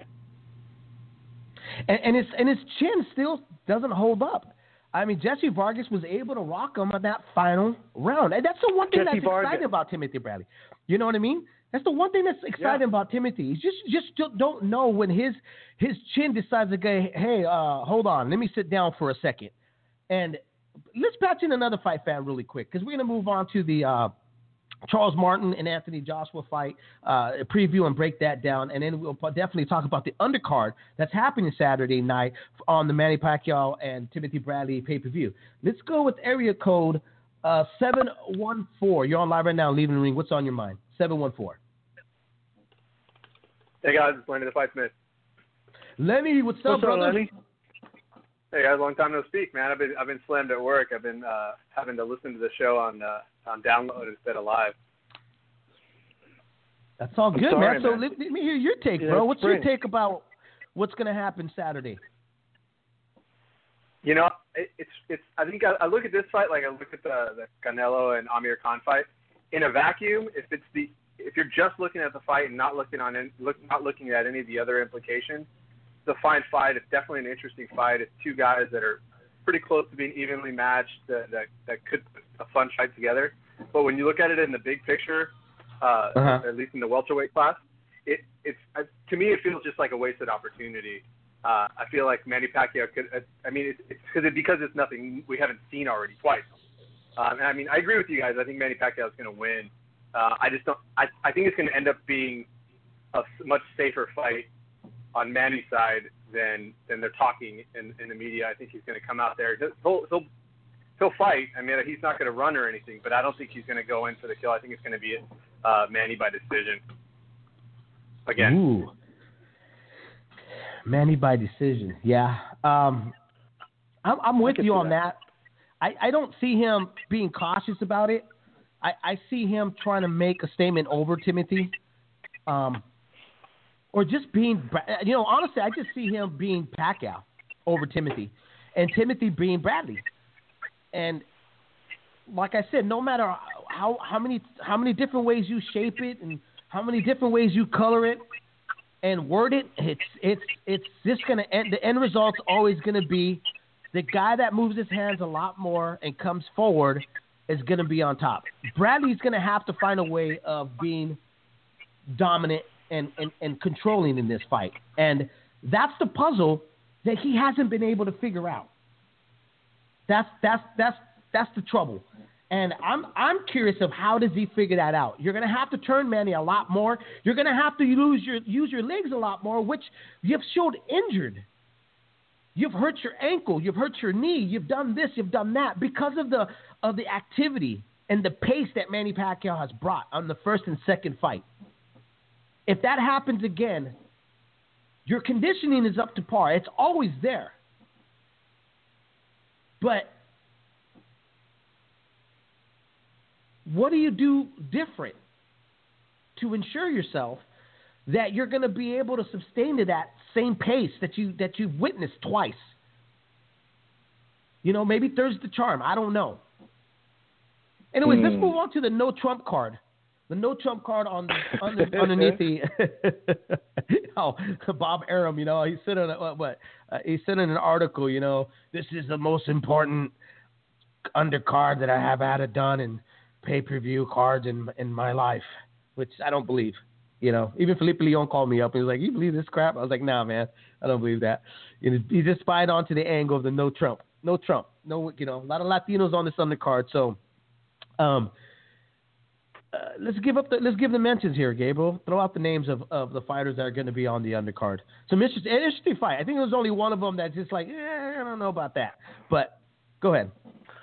And, and his and his chin still doesn't hold up. I mean, Jesse Vargas was able to rock him on that final round. And that's the one thing Jesse that's Vargas. exciting about Timothy Bradley. You know what I mean? That's the one thing that's exciting yeah. about Timothy. He's just just don't know when his his chin decides to go, hey, uh, hold on, let me sit down for a second. And let's patch in another fight fan really quick, because we're going to move on to the uh, Charles Martin and Anthony Joshua fight, uh, preview and break that down. And then we'll definitely talk about the undercard that's happening Saturday night on the Manny Pacquiao and Timothy Bradley pay-per-view. Let's go with area code uh, seven one four. You're on live right now, Leaving the Ring. What's on your mind? seven one four. Hey, guys. It's Lenny the Fight Smith. Lenny, what's, what's up, brother? Up, Lenny? Hey, guys. Long time no speak, man. I've been I've been slammed at work. I've been uh, having to listen to the show on uh, on download instead of live. That's all good, sorry, man. So man. let, let me hear your take, yeah, bro. What's spring. your take about What's going to happen Saturday? You know, it, it's it's. I think I, I look at this fight like I look at the the Canelo and Amir Khan fight. In a vacuum, if it's the if you're just looking at the fight and not looking on in, look not looking at any of the other implications, it's a fine fight. It's definitely an interesting fight. It's two guys that are pretty close to being evenly matched. That that, that could put a fun fight together. But when you look at it in the big picture, uh, uh-huh. at least in the welterweight class, it it's uh, to me it feels just like a wasted opportunity. Uh, I feel like Manny Pacquiao could. Uh, I mean, it's, it's cause it, because it's nothing we haven't seen already twice. Um, and I mean, I agree with you guys. I think Manny Pacquiao is going to win. Uh, I just don't. I, I think it's going to end up being a much safer fight on Manny's side than than they're talking in, in the media. I think he's going to come out there. He'll he'll, he'll fight. I mean, he's not going to run or anything, but I don't think he's going to go in for the kill. I think it's going to be uh, Manny by decision. Again. Ooh. Manny by decision. Yeah. Um, I'm, I'm with you on that. that. I, I don't see him being cautious about it. I, I see him trying to make a statement over Timothy. Um, or just being, you know, honestly, I just see him being Pacquiao over Timothy and Timothy being Bradley. And like I said, no matter how, how many, how many different ways you shape it and how many different ways you color it, and word it, it's it's it's just gonna end. The end result's always gonna be the guy that moves his hands a lot more and comes forward is gonna be on top. Bradley's gonna have to find a way of being dominant and, and, and controlling in this fight, and that's the puzzle that he hasn't been able to figure out. That's that's that's that's the trouble. And I'm I'm curious of how does he figure that out. You're going to have to turn Manny a lot more. You're going to have to use your use your legs a lot more, which you've showed injured. You've hurt your ankle. You've hurt your knee. You've done this. You've done that because of the of the activity and the pace that Manny Pacquiao has brought on the first and second fight. If that happens again, your conditioning is up to par. It's always there. But what do you do different to ensure yourself that you're going to be able to sustain to that same pace that you that you've witnessed twice? You know, maybe there's the charm. I don't know. Anyways, mm. let's move on to the no Trump card. The no Trump card on the, under, underneath the oh, Bob Arum. You know, he said in a, what uh, he said in an article. You know, this is the most important undercard that I have had it done and pay-per-view cards in in my life, which I don't believe. You know, even Felipe Leon called me up and he was like, "You believe this crap?" I was like, "Nah, man, I don't believe that." You know, he just spied onto the angle of the no Trump, no Trump, no. You know, a lot of Latinos on this undercard. So, um, uh, let's give up the let's give the mentions here, Gabriel. Throw out the names of, of the fighters that are going to be on the undercard. So, Mister An interesting fight. I think there's only one of them that's just like, eh, I don't know about that. But go ahead.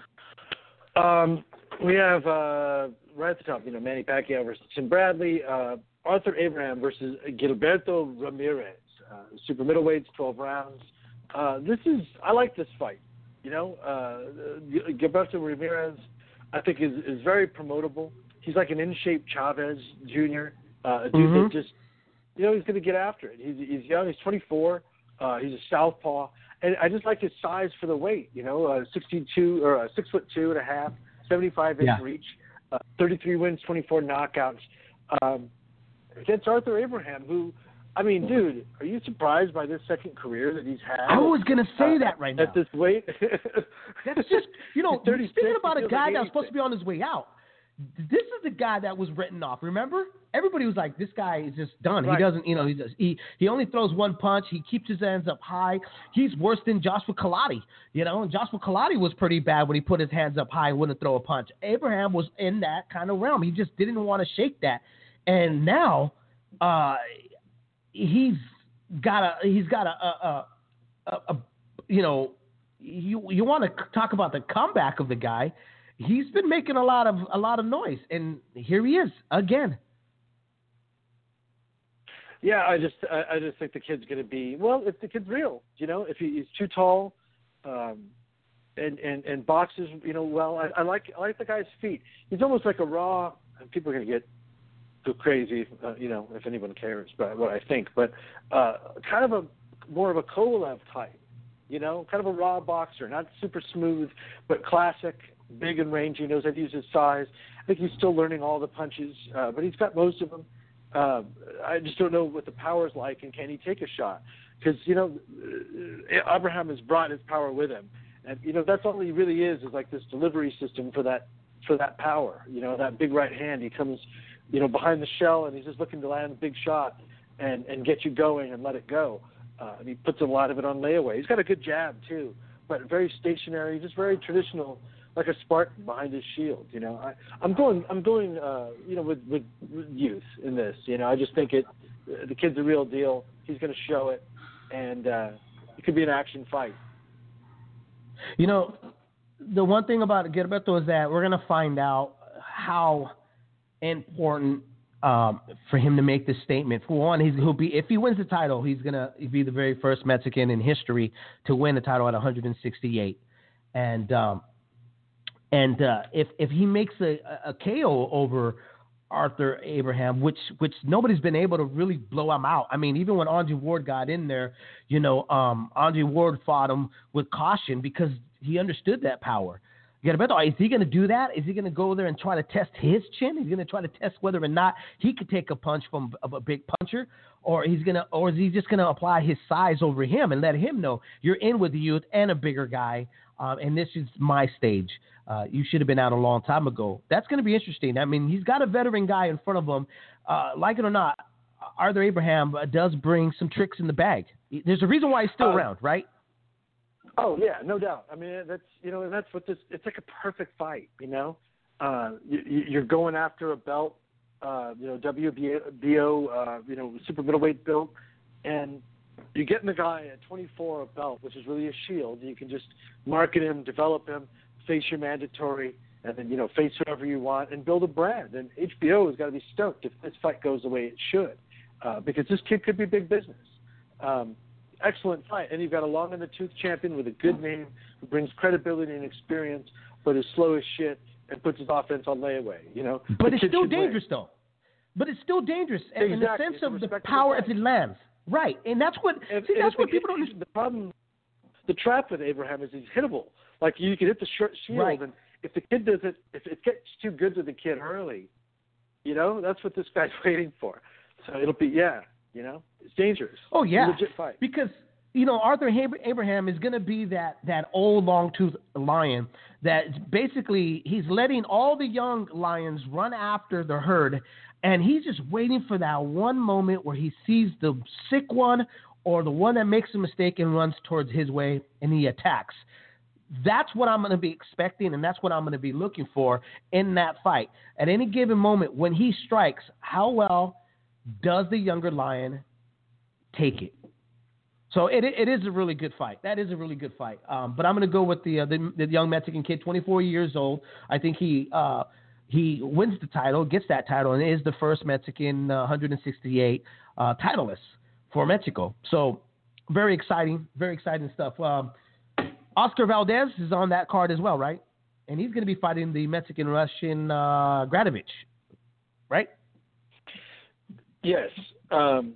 Um. We have uh, right at the top, you know, Manny Pacquiao versus Tim Bradley, uh, Arthur Abraham versus Gilberto Ramirez, uh, super middleweights, twelve rounds. Uh, this is, I like this fight. You know, uh, Gilberto Ramirez, I think is is very promotable. He's like an in-shape Chavez Junior, uh, a dude mm-hmm. that just, you know, he's going to get after it. He's he's young. He's twenty-four. Uh, he's a southpaw, and I just like his size for the weight. You know, uh, sixty-two or uh, six foot two and a half. seventy-five inch yeah. reach, uh, thirty-three wins, twenty-four knockouts. Um, against Arthur Abraham, who, I mean, dude, are you surprised by this second career that he's had? I was going to say uh, that right now. At this weight? That's just, you know, speaking about a guy like that's supposed to be on his way out, this is the guy that was written off, remember? Everybody was like, this guy is just done. Right. He doesn't, you know, he, just, he he only throws one punch. He keeps his hands up high. He's worse than Joshua Kalati, you know, and Joshua Kalati was pretty bad when he put his hands up high and wouldn't throw a punch. Abraham was in that kind of realm. He just didn't want to shake that. And now uh, he's got a, he's got a, a, a, a you know, you you want to talk about the comeback of the guy. He's been making a lot of a lot of noise, and here he is again. Yeah, I just I, I just think the kid's going to be well. If the kid's real, you know, if he, he's too tall, um, and and and boxes, you know, well, I, I like I like the guy's feet. He's almost like a raw. And people are going to get go crazy, uh, you know, if anyone cares about what I think. But uh, kind of a more of a Kovalev type, you know, kind of a raw boxer, not super smooth, but classic, big and rangy, knows how to use his size. I think he's still learning all the punches, uh, but he's got most of them. Uh, I just don't know what the power's like, and can he take a shot? Because, you know, Abraham has brought his power with him. And, you know, that's all he really is, is like this delivery system for that for that power. You know, that big right hand. He comes, you know, behind the shell, and he's just looking to land a big shot and, and get you going and let it go. Uh, and he puts a lot of it on layaway. He's got a good jab, too, but very stationary, just very traditional, like a Spartan behind his shield. You know, I, I'm going, I'm going, uh, you know, with, with, with youth in this. You know, I just think it. The kid's a real deal. He's going to show it, and uh, it could be an action fight. You know, the one thing about Gilberto is that we're going to find out how important um, for him to make this statement. For one, he's, he'll be if he wins the title, he's going to be the very first Mexican in history to win the title at one sixty-eight. And um, and uh, if if he makes a, a K O over Arthur Abraham, which which nobody's been able to really blow him out. I mean, even when Andre Ward got in there, you know, um, Andre Ward fought him with caution because he understood that power. Gilberto, is he going to do that? Is he going to go there and try to test his chin? He's going to try to test whether or not he could take a punch from a big puncher, or he's going to, or is he just going to apply his size over him and let him know you're in with the youth and a bigger guy, um, and this is my stage. Uh, you should have been out a long time ago. That's going to be interesting. I mean, he's got a veteran guy in front of him. Uh, like it or not, Arthur Abraham does bring some tricks in the bag. There's a reason why he's still uh, around, right? Oh yeah, no doubt. I mean, that's you know, and that's what this. It's like a perfect fight. You know, uh, you, you're going after a belt. Uh, you know, W B O. Uh, you know, super middleweight belt, and you're getting the guy at twenty-four a belt, which is really a shield. You can just market him, develop him, face your mandatory, and then you know, face whoever you want, and build a brand. And H B O has got to be stoked if this fight goes the way it should, uh, because this kid could be big business. Um, Excellent fight. And you've got a long-in-the-tooth champion with a good name who brings credibility and experience, but is slow as shit and puts his offense on layaway, you know? But the it's still dangerous, win. though. But it's still dangerous exactly. in the sense it's of the power if it lands. Right. And that's what, if, see, that's what the, people don't understand. The problem, the trap with Abraham is he's hittable. Like, you can hit the short shield, right. and if the kid does it, if it gets too good to the kid early, you know, that's what this guy's waiting for. So it'll be, yeah, you know, it's dangerous. Oh, yeah. It's a legit fight. Because, you know, Arthur Abraham is going to be that, that old long-toothed lion that basically he's letting all the young lions run after the herd, and he's just waiting for that one moment where he sees the sick one or the one that makes a mistake and runs towards his way, and he attacks. That's what I'm going to be expecting, and that's what I'm going to be looking for in that fight. At any given moment, when he strikes, how well does the younger lion take it? So it it is a really good fight. That is a really good fight. Um, but I'm going to go with the, uh, the the young Mexican kid, twenty-four years old. I think he uh, he wins the title, gets that title, and is the first Mexican uh, one sixty-eight uh, titleist for Mexico. So very exciting, very exciting stuff. Um, Oscar Valdez is on that card as well, right? And he's going to be fighting the Mexican-Russian uh, Gradovich, right? Yes. Um,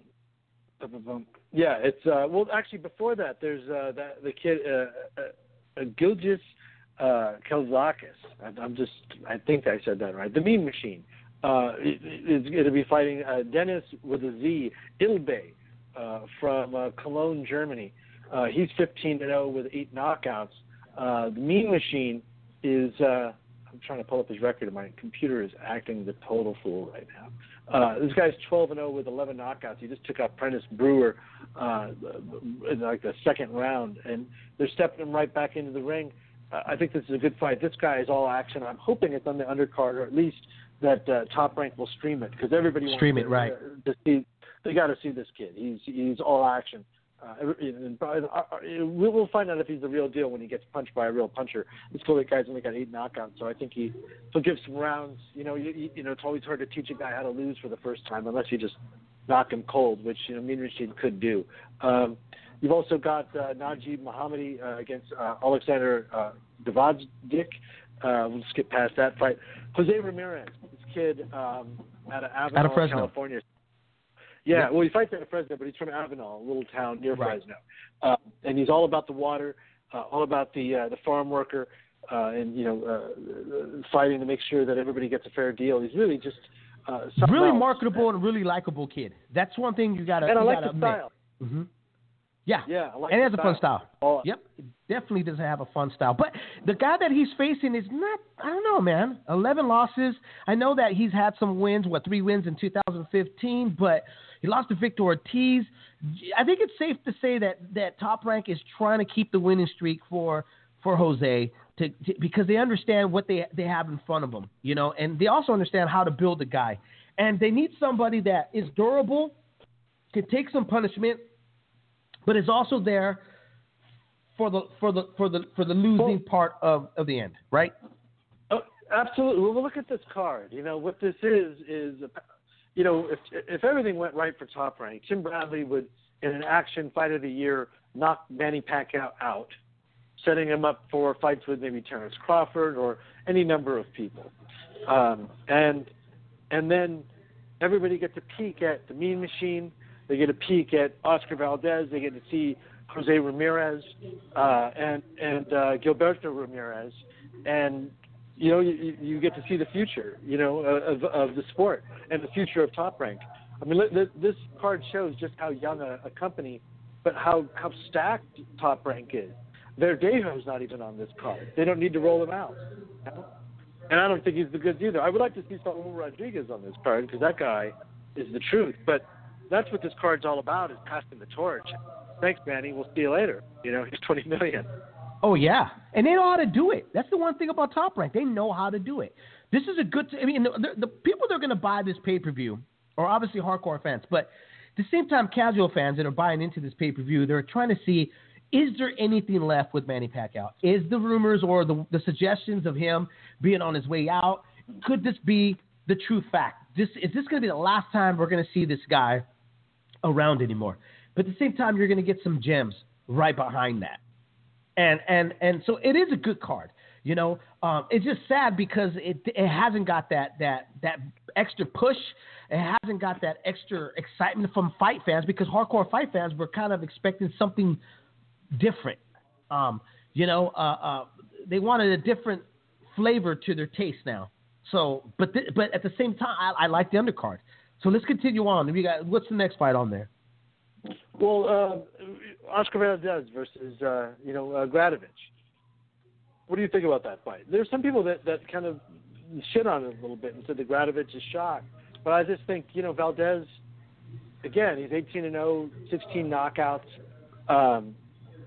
yeah, it's uh, well. Actually, before that, there's uh, that the kid uh, uh, Gilgis uh, Kalzakis. I, I'm just, I think I said that right. The Mean Machine uh, is going to be fighting uh, Dennis with a Z Ilbe uh, from uh, Cologne, Germany. Uh, he's fifteen and oh with eight knockouts. Uh, the Mean Machine is. Uh, I'm trying to pull up his record. My computer is acting the total fool right now. Uh, this guy's twelve and oh with eleven knockouts. He just took out Prentice Brewer uh, in like the second round, and they're stepping him right back into the ring. Uh, I think this is a good fight. This guy is all action. I'm hoping it's on the undercard, or at least that uh, Top Rank will stream it, because everybody wants stream it, to, right? Uh, to see. They got to see this kid. He's he's all action. Uh, and, uh, we'll find out if he's the real deal when he gets punched by a real puncher. This guy's only got eight knockouts, so I think he, he'll give some rounds. You know, you, you know, it's always hard to teach a guy how to lose for the first time unless you just knock him cold, which, you know, Mean Machine could do. Um, you've also got uh, Najib Mohammadi uh, against uh, Alexander uh, Davadik. Uh, we'll skip past that fight. Jose Ramirez, this kid um, out of Avenal, out of Fresno, California. Yeah, Yep. well, he fights out of Fresno, but he's from Avenal, a little town near Right. Fresno, um, and he's all about the water, uh, all about the uh, the farm worker, uh, and you know, uh, fighting to make sure that everybody gets a fair deal. He's really just uh, something Really else. marketable and really likable kid. That's one thing you gotta. And I you like gotta the admit. style. Mm-hmm. Yeah. Yeah, I like and he the has a fun style. Oh, Yep, it definitely does have a fun style. But the guy that he's facing is not, I don't know, man. eleven losses. I know that he's had some wins, what, three wins in two thousand fifteen, but he lost to Victor Ortiz. I think it's safe to say that, that Top Rank is trying to keep the winning streak for for Jose to, to because they understand what they they have in front of them, you know, and they also understand how to build a guy. And they need somebody that is durable, can take some punishment, but is also there for the for the for the for the losing part of, of the end, right? Oh, absolutely. Well, look at this card. You know what this is is, you know, if if everything went right for Top Rank, Tim Bradley would, in an action fight of the year, knock Manny Pacquiao out, setting him up for fights with maybe Terrence Crawford or any number of people, um, and and then everybody gets a peek at the Mean Machine. They get a peek at Oscar Valdez. They get to see Jose Ramirez uh, and and uh, Gilberto Ramirez, and you know you, you get to see the future, you know, of, of the sport and the future of Top Rank. I mean, this card shows just how young a, a company, but how how stacked Top Rank is. Verdejo's not even on this card. They don't need to roll him out. You know? And I don't think he's the goods either. I would like to see Saul Rodriguez on this card because that guy is the truth. But that's what this card's all about, is passing the torch. Thanks, Manny. We'll see you later. You know, he's twenty million dollars. Oh, yeah. And they know how to do it. That's the one thing about Top Rank. They know how to do it. This is a good – I mean, the, the people that are going to buy this pay-per-view are obviously hardcore fans. But at the same time, casual fans that are buying into this pay-per-view, they're trying to see, is there anything left with Manny Pacquiao? Is the rumors or the, the suggestions of him being on his way out, could this be the true fact? This, is this going to be the last time we're going to see this guy around anymore? But at the same time, you're going to get some gems right behind that. And and and so it is a good card. You know, um, it's just sad because it it hasn't got that that that extra push. It hasn't got that extra excitement from fight fans, because hardcore fight fans were kind of expecting something different. Um, you know, uh, uh, they wanted a different flavor to their taste now. So, but th- but at the same time, I, I like the undercard. So let's continue on. We got, what's the next fight on there? Well, uh, Oscar Valdez versus uh, you know uh, Gradovich. What do you think about that fight? There's some people that, that kind of shit on it a little bit and said that Gradovich is shot, but I just think, you know, Valdez, again, he's eighteen and oh, sixteen knockouts. Um,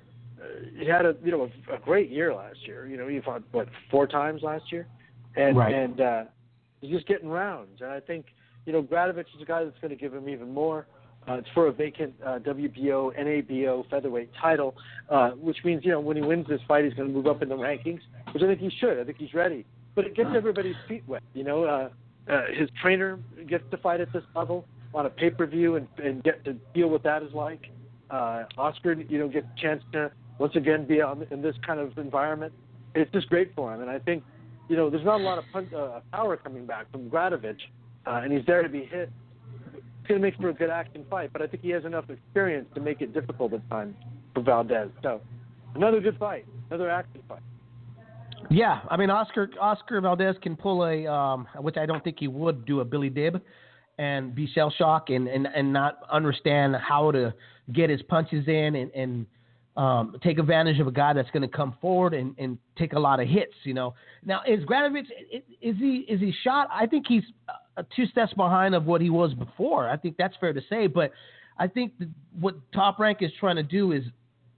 he had a you know a, a great year last year. You know, he fought what four times last year, and Right. and uh, he's just getting rounds. And I think, you know, Gradovich is a guy that's going to give him even more. Uh, it's for a vacant uh, W B O, N A B O featherweight title, uh, which means, you know, when he wins this fight, he's going to move up in the rankings, which I think he should. I think he's ready. But it gets everybody's feet wet. You know, uh, uh, his trainer gets to fight at this level on a pay-per-view and, and get to deal with that is like. Uh, Oscar, you know, gets a chance to once again be on, in this kind of environment. It's just great for him. And I think, you know, there's not a lot of pun- uh, power coming back from Gradovich, uh, and he's there to be hit. Going to make for a good action fight, but I think he has enough experience to make it difficult at times for Valdez. So, another good fight, another action fight. Yeah, I mean, Oscar Oscar Valdez can pull a, um, which I don't think he would do, a Billy Dib and be shell shock and, and, and not understand how to get his punches in and, and um, take advantage of a guy that's going to come forward and, and take a lot of hits. You know, now is Gradovich, is he is he shot? I think he's uh, two steps behind of what he was before. I think that's fair to say. But I think that what Top Rank is trying to do is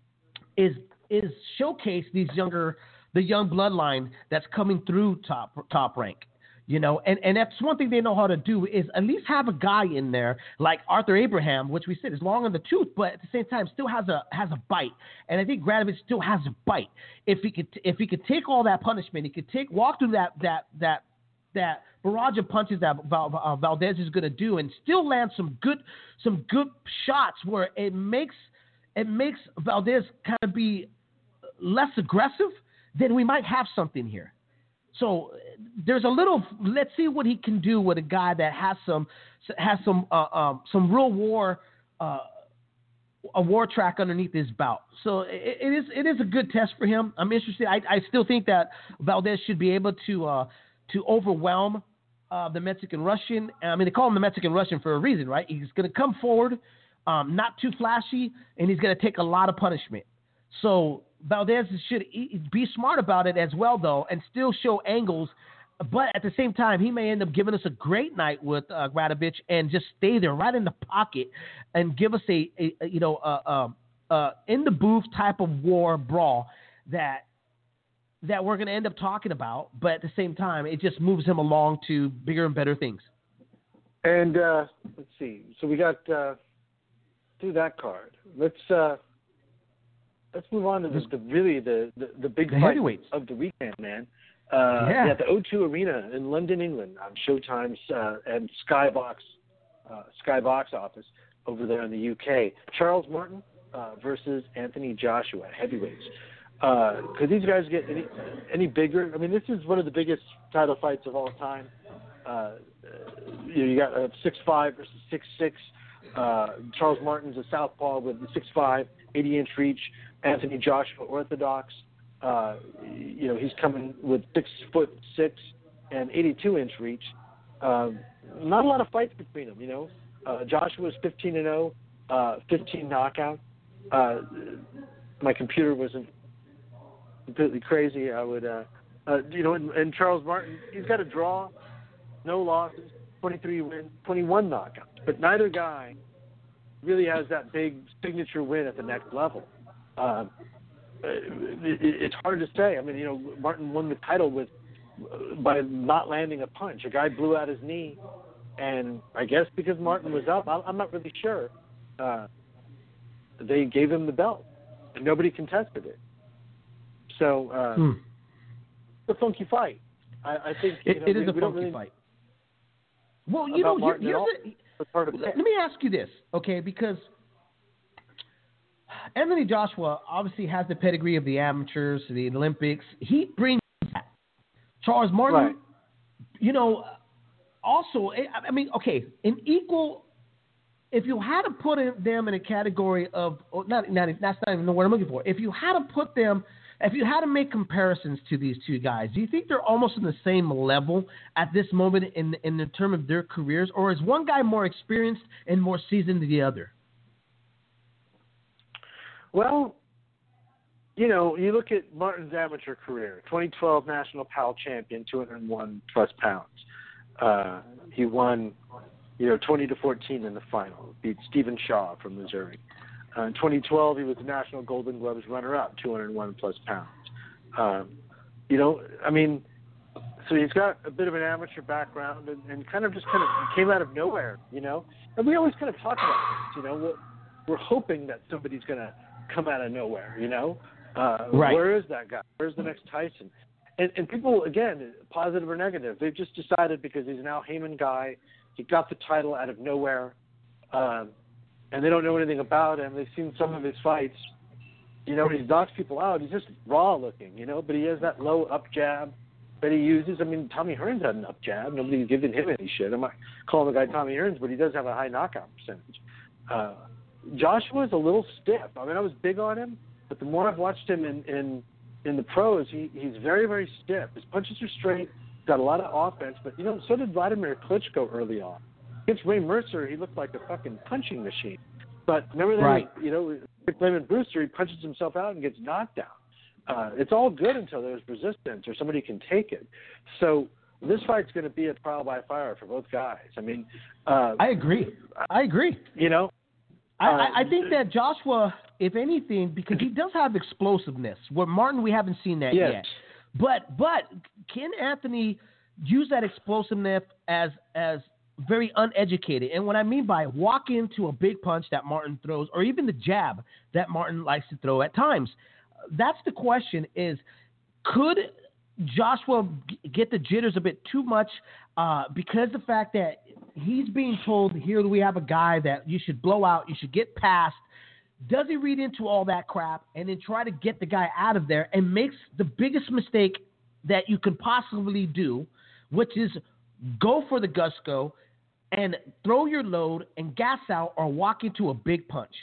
is is showcase these younger the young bloodline that's coming through Top Top Rank. You know, and, and that's one thing they know how to do, is at least have a guy in there like Arthur Abraham, which we said is long in the tooth, but at the same time still has a has a bite. And I think Gradovich still has a bite. If he could if he could take all that punishment, he could take walk through that that that that barrage of punches that Val, uh, Valdez is going to do, and still land some good some good shots where it makes it makes Valdez kind of be less aggressive, then we might have something here. So there's a little. Let's see what he can do with a guy that has some has some uh, um, some real war uh, a war track underneath his belt. So it, it is it is a good test for him. I'm interested. I, I still think that Valdez should be able to uh, to overwhelm uh, the Mexican Russian. I mean, they call him the Mexican Russian for a reason, right? He's going to come forward, um, not too flashy, and he's going to take a lot of punishment. So Valdez should be smart about it as well, though, and still show angles. But at the same time, he may end up giving us a great night with uh, Radovich and just stay there right in the pocket and give us a, a, a you know, a, a, a in the booth type of war brawl that that we're going to end up talking about. But at the same time, it just moves him along to bigger and better things. And uh, let's see. So we got uh, through that card. Let's uh, let's move on to the, the really the the, the big the fight heavyweights of the weekend, man. Uh, yeah. At the O two Arena in London, England, on Showtime's uh, and Skybox uh, Skybox office over there in the U K. Charles Martin uh, versus Anthony Joshua, heavyweights. Uh, could these guys get any any bigger? I mean, this is one of the biggest title fights of all time. Uh, you, know, you got uh, six five versus six six. Uh, Charles Martin's a southpaw with six five, eighty inch reach. Anthony Joshua, orthodox. Uh, you know, he's coming with six foot six and eighty-two inch reach. Um, not a lot of fights between them, you know. Uh, Joshua's fifteen and zero, uh, fifteen knockout. Uh, my computer wasn't completely crazy. I would, uh, uh, you know, and, and Charles Martin, he's got a draw, no losses, twenty-three wins, twenty-one knockouts. But neither guy really has that big signature win at the next level. Uh, It's hard to say. I mean, you know, Martin won the title with by not landing a punch. A guy blew out his knee, and I guess because Martin was up, I'm not really sure. Uh, they gave him the belt, and nobody contested it. So uh, hmm. it's a funky fight. I, I think you it, know, it is we, a we funky really fight. Well, you know, Martin here's a, part of let me ask you this, okay? Because Anthony Joshua obviously has the pedigree of the amateurs, the Olympics. He brings that. Charles Martin, right. you know, also, I mean, okay, in equal, if you had to put them in a category of, not, not that's not even the word I'm looking for. If you had to put them, if you had to make comparisons to these two guys, do you think they're almost on the same level at this moment in in the term of their careers, or is one guy more experienced and more seasoned than the other? Well, you know, you look at Martin's amateur career, twenty twelve National Pal Champion, two hundred one plus pounds. Uh, he won, you know, twenty to fourteen in the final, beat Stephen Shaw from Missouri. Uh, in twenty twelve, he was the National Golden Gloves runner-up, two hundred one plus pounds. Um, you know, I mean, so he's got a bit of an amateur background and, and kind of just kind of came out of nowhere, you know. And we always kind of talk about this, you know. We're, we're hoping that somebody's going to come out of nowhere, you know. Uh, right. Where is that guy? Where's the next Tyson? And, and people, again, positive or negative, they've just decided because he's an Al Heyman guy, he got the title out of nowhere, um, and they don't know anything about him. They've seen some of his fights. You know, he knocks people out. He's just raw looking, you know, but he has that low up jab that he uses. I mean, Tommy Hearns had an up jab. Nobody's giving him any shit. I'm not calling the guy Tommy Hearns, but he does have a high knockout percentage. Uh, Joshua's a little stiff. I mean, I was big on him, but the more I've watched him in in, in the pros, he, he's very, very stiff. His punches are straight, got a lot of offense, but, you know, so did Vladimir Klitschko early on. Against Ray Mercer, he looked like a fucking punching machine. But remember that, right. you know, Raymond Brewster, he punches himself out and gets knocked down. Uh, it's all good until there's resistance or somebody can take it. So this fight's going to be a trial by fire for both guys. I mean, uh, I agree. I agree. You know, I, I think that Joshua, if anything, because he does have explosiveness. With Martin, we haven't seen that yes. yet. But but can Anthony use that explosiveness as as very uneducated? And what I mean by walk into a big punch that Martin throws, or even the jab that Martin likes to throw at times. That's the question: is could Joshua get the jitters a bit too much uh, because the fact that he's being told, here we have a guy that you should blow out, you should get past. Does he read into all that crap and then try to get the guy out of there and makes the biggest mistake that you can possibly do, which is go for the gusto and throw your load and gas out or walk into a big punch.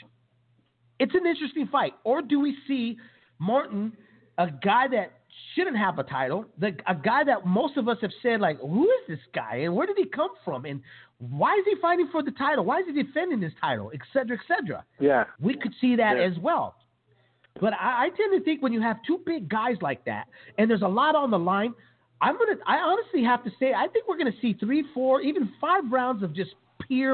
It's an interesting fight. Or do we see Martin, a guy that shouldn't have a title, the, a guy that most of us have said, like, who is this guy and where did he come from and why is he fighting for the title? Why is he defending his title, et cetera, et cetera? Yeah. We could see that Yeah. as well. But I, I tend to think when you have two big guys like that and there's a lot on the line, I'm gonna. I honestly have to say I think we're gonna see three, four, even five rounds of just pure,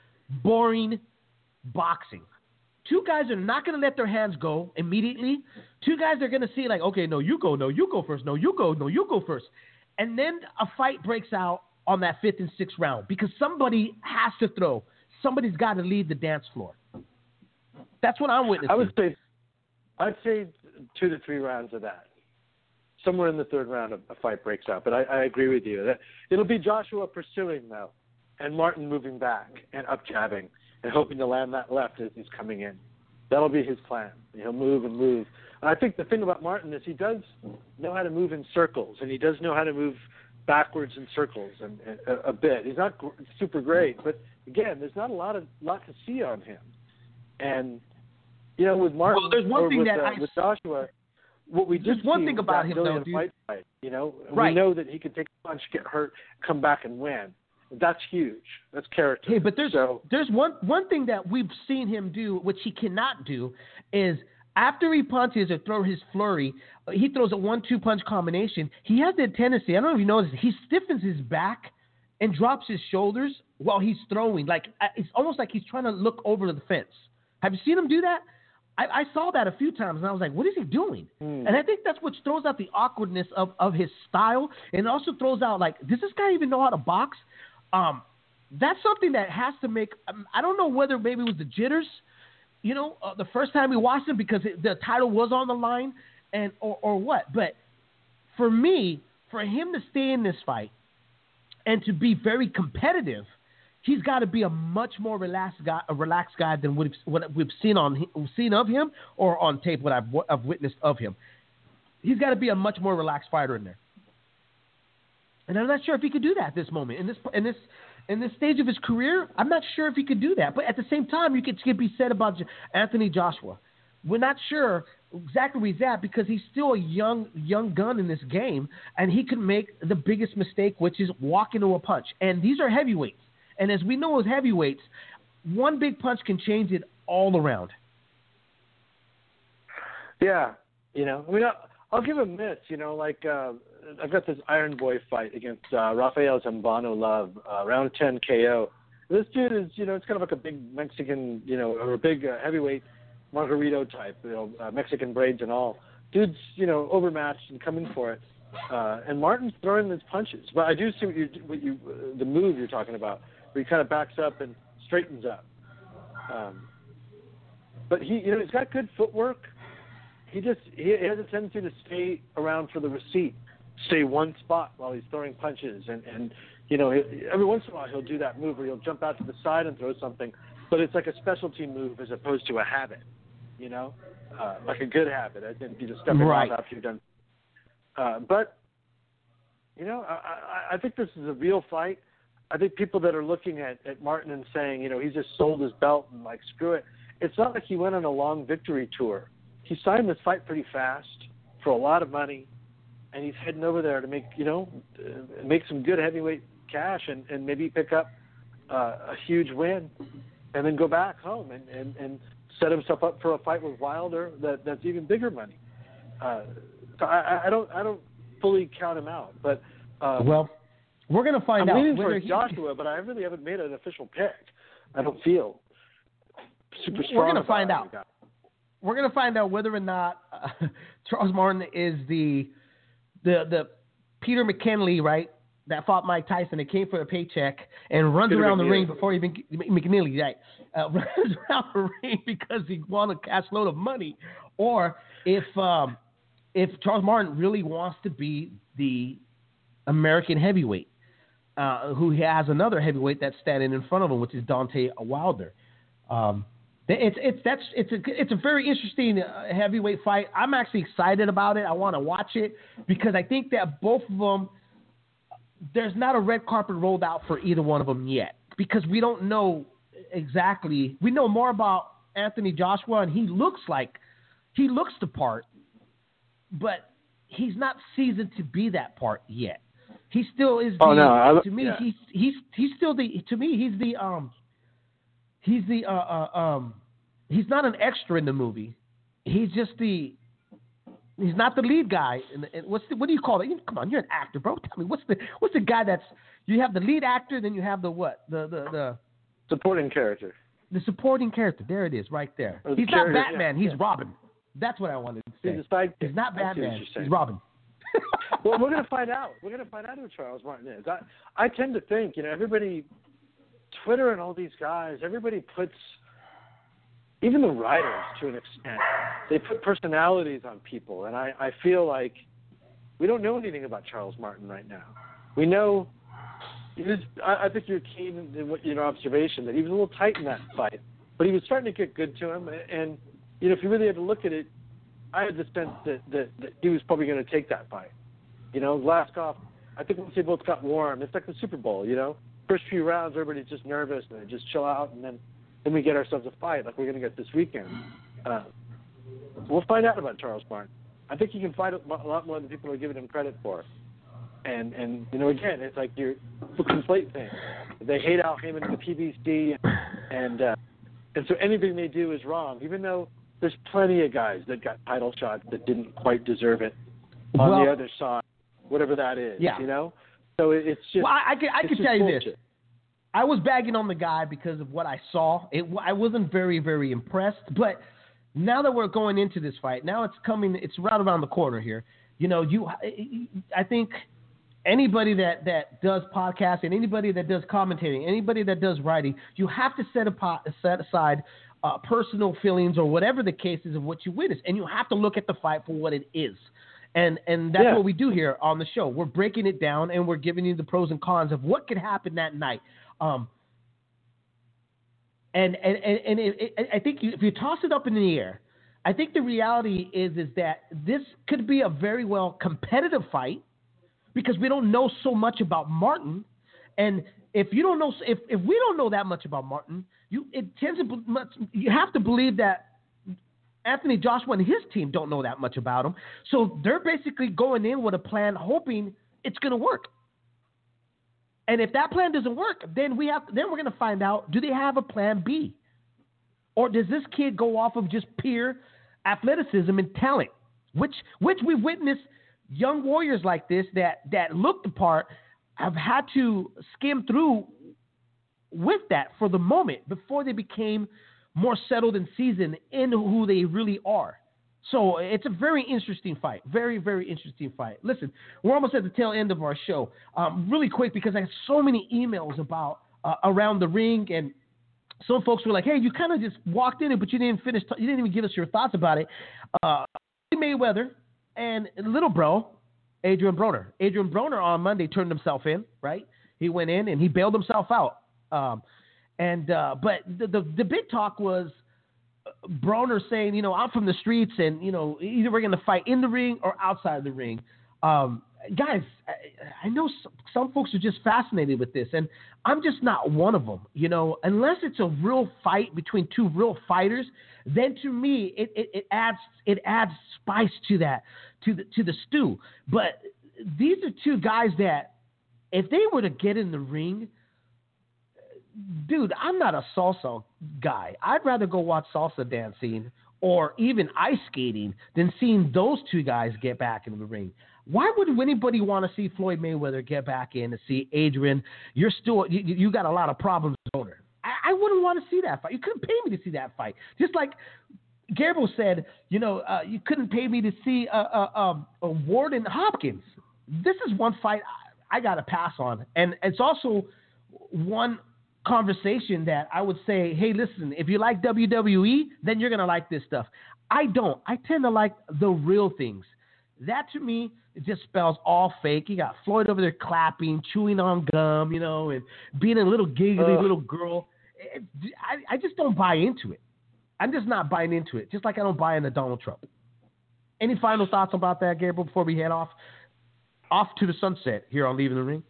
boring boxing. Two guys are not gonna let their hands go immediately. Two guys are gonna see like, okay, no, you go, no, you go first, no, you go, no, you go first, and then a fight breaks out on that fifth and sixth round because somebody has to throw. Somebody's got to lead the dance floor. That's what I'm witnessing. I would say, I'd say two to three rounds of that. Somewhere in the third round, a, a fight breaks out. But I, I agree with you. That it'll be Joshua pursuing, though, and Martin moving back and up jabbing and hoping to land that left as he's coming in. That'll be his plan. He'll move and move. And I think the thing about Martin is he does know how to move in circles, and he does know how to move backwards in circles and, and a, a bit. He's not gr- super great, but, again, there's not a lot of lot to see on him. And, you know, with Martin well, there's one or thing with, that uh, I... with Joshua – what we There's did one see thing was about that him, though, million dude. Fight, fight, you know, Right. we know that he can take a punch, get hurt, come back and win. That's huge. That's character. Hey, but there's so, there's one one thing that we've seen him do, which he cannot do, is after he punches or throws his flurry, uh, he throws a one-two punch combination. He has the tendency. I don't know if you noticed, he stiffens his back and drops his shoulders while he's throwing. Like uh, it's almost like he's trying to look over the fence. Have you seen him do that? I, I saw that a few times, and I was like, what is he doing? Hmm. And I think that's what throws out the awkwardness of, of his style, and it also throws out, like, does this guy even know how to box? Um, that's something that has to make um, – I don't know whether maybe it was the jitters, you know, uh, the first time we watched him because it, the title was on the line and or, or what. But for me, for him to stay in this fight and to be very competitive – he's got to be a much more relaxed guy, a relaxed guy than what we've, what we've seen on seen of him or on tape. What I've, what I've witnessed of him, he's got to be a much more relaxed fighter in there. And I'm not sure if he could do that at this moment in this in this in this stage of his career. I'm not sure if he could do that. But at the same time, you could, could be said about Anthony Joshua. We're not sure exactly where he's at because he's still a young young gun in this game, and he could make the biggest mistake, which is walk into a punch. And these are heavyweights. And as we know as heavyweights, one big punch can change it all around. yeah, you know, I mean, I'll, I'll give him this, you know, like uh, I've got this Iron Boy fight against uh, Rafael Zambano Love, uh, round ten K O. This dude is, you know, it's kind of like a big Mexican, you know, or a big uh, heavyweight Margarito type, you know, uh, Mexican braids and all. Dude's, you know, overmatched and coming for it. Uh, and Martin's throwing his punches. But I do see what you, what you uh, the move you're talking about, where he kind of backs up and straightens up. Um, but he, you know, he's got good footwork. He just he has a tendency to stay around for the receipt, stay one spot while he's throwing punches, and and you know, every once in a while he'll do that move where he'll jump out to the side and throw something, but it's like a specialty move as opposed to a habit, you know, uh, like a good habit. I think you just stepping Right. off after you're done. Uh, but you know, I, I, I think this is a real fight. I think people that are looking at, at Martin and saying, you know, he's just sold his belt and like screw it. It's not like he went on a long victory tour. He signed this fight pretty fast for a lot of money, and he's heading over there to make, you know, uh, make some good heavyweight cash and, and maybe pick up uh, a huge win and then go back home and, and, and set himself up for a fight with Wilder that, that's even bigger money. Uh, so I, I don't I don't fully count him out, but uh, Well, we're going to find I'm out leaning whether towards he, Joshua, but I really haven't made an official pick. I don't feel super strong. We're gonna about find it. out. We're going to find out whether or not uh, Charles Martin is the the the Peter McKinley, right? That fought Mike Tyson and came for a paycheck and runs Peter around the McNeely. ring before he even McNeely, right? Uh, runs around the ring because he won a cash load of money, or if um, if Charles Martin really wants to be the American heavyweight, uh, who has another heavyweight that's standing in front of him, which is Deontay Wilder. Um, It's it's that's it's a it's a very interesting uh, heavyweight fight. I'm actually excited about it. I want to watch it because I think that both of them, there's not a red carpet rolled out for either one of them yet because we don't know exactly. We know more about Anthony Joshua, and he looks like he looks the part, but he's not seasoned to be that part yet. He still is. The, oh no! I, to me, yeah. he's he's he's still the. To me, he's the um. He's the uh, uh um. He's not an extra in the movie. He's just the. He's not the lead guy. And what's the, what do you call it? You, come on, you're an actor, bro. Tell me what's the what's the guy that's you have the lead actor, then you have the what the the the supporting character. The supporting character. There it is, right there. The he's not character, Batman. Yeah, he's yeah. Robin. That's what I wanted to say. He's, a sidekick. He's not Batman. He's Robin. Well, we're gonna find out. We're gonna find out who Charles Martin is. I, I tend to think, you know, everybody, Twitter and all these guys, everybody puts, even the writers to an extent, they put personalities on people, and I, I feel like we don't know anything about Charles Martin right now. We know, he was, I, I think you're keen in what, your observation that he was a little tight in that fight, but he was starting to get good to him, and, and you know, if you really had to look at it, I had the sense that, that, that he was probably going to take that fight. You know, Glasgow, I think once they both got warm, it's like the Super Bowl, you know. First few rounds, everybody's just nervous, and they just chill out, and then, then we get ourselves a fight like we're going to get this weekend. Uh, we'll find out about Charles Martin. I think he can fight a lot more than people are giving him credit for. And, and you know, again, it's like your conflate thing. They hate Al Heyman and the P B C, and, uh, and so anything they do is wrong, even though there's plenty of guys that got title shots that didn't quite deserve it on well, the other side, whatever that is, yeah. you know? So it, it's just Well, I, I can, I can tell you bullshit. this. I was bagging on the guy because of what I saw. It, I wasn't very, very impressed. But now that we're going into this fight, now it's coming, it's right around the corner here. You know, you, I think anybody that, that does podcasting, anybody that does commentating, anybody that does writing, you have to set, a, set aside Uh, personal feelings or whatever the case is of what you witness, and you have to look at the fight for what it is, and and that's yeah. what we do here on the show. We're breaking it down and we're giving you the pros and cons of what could happen that night. Um, and and and, and it, it, I think you, if you toss it up in the air, I think the reality is is that this could be a very well competitive fight because we don't know so much about Martin, and if you don't know, if if we don't know that much about Martin. You it tends to much, you have to believe that Anthony Joshua and his team don't know that much about him, so they're basically going in with a plan, hoping it's going to work. And if that plan doesn't work, then we have then we're going to find out: do they have a plan B, or does this kid go off of just pure athleticism and talent, which which we witnessed young warriors like this that that look the part have had to skim through with that for the moment before they became more settled and seasoned in who they really are. So it's a very interesting fight. Very, very interesting fight. Listen, we're almost at the tail end of our show. Um, really quick, because I have so many emails about uh, around the ring, and some folks were like, hey, you kind of just walked in it, but you didn't finish. T- you didn't even give us your thoughts about it. Uh, Mayweather and little bro, Adrian Broner. Adrian Broner on Monday turned himself in, right? He went in and he bailed himself out. Um, and, uh, but the, the, the big talk was Broner saying, you know, I'm from the streets and, you know, either we're going to fight in the ring or outside the ring. Um, guys, I, I know some, some folks are just fascinated with this, and I'm just not one of them, you know, unless it's a real fight between two real fighters, then to me, it, it, it adds, it adds spice to that, to the, to the stew. But these are two guys that if they were to get in the ring, dude, I'm not a salsa guy. I'd rather go watch salsa dancing or even ice skating than seeing those two guys get back into the ring. Why would anybody want to see Floyd Mayweather get back in to see Adrian? You're still you, you got a lot of problems, owner. I, I wouldn't want to see that fight. You couldn't pay me to see that fight. Just like Gabriel said, you know, uh, you couldn't pay me to see a, a, a Ward and Hopkins. This is one fight I, I got to pass on, and it's also one conversation that I would say, hey, listen, if you like W W E, then you're going to like this stuff. I don't. I tend to like the real things. That to me, it just spells all fake. You got Floyd over there clapping, chewing on gum, you know, and being a little giggly uh, little girl. It, I, I just don't buy into it. I'm just not buying into it, just like I don't buy into Donald Trump. Any final thoughts about that, Gabriel, before we head off? Off to the sunset here on Leaving the Ring.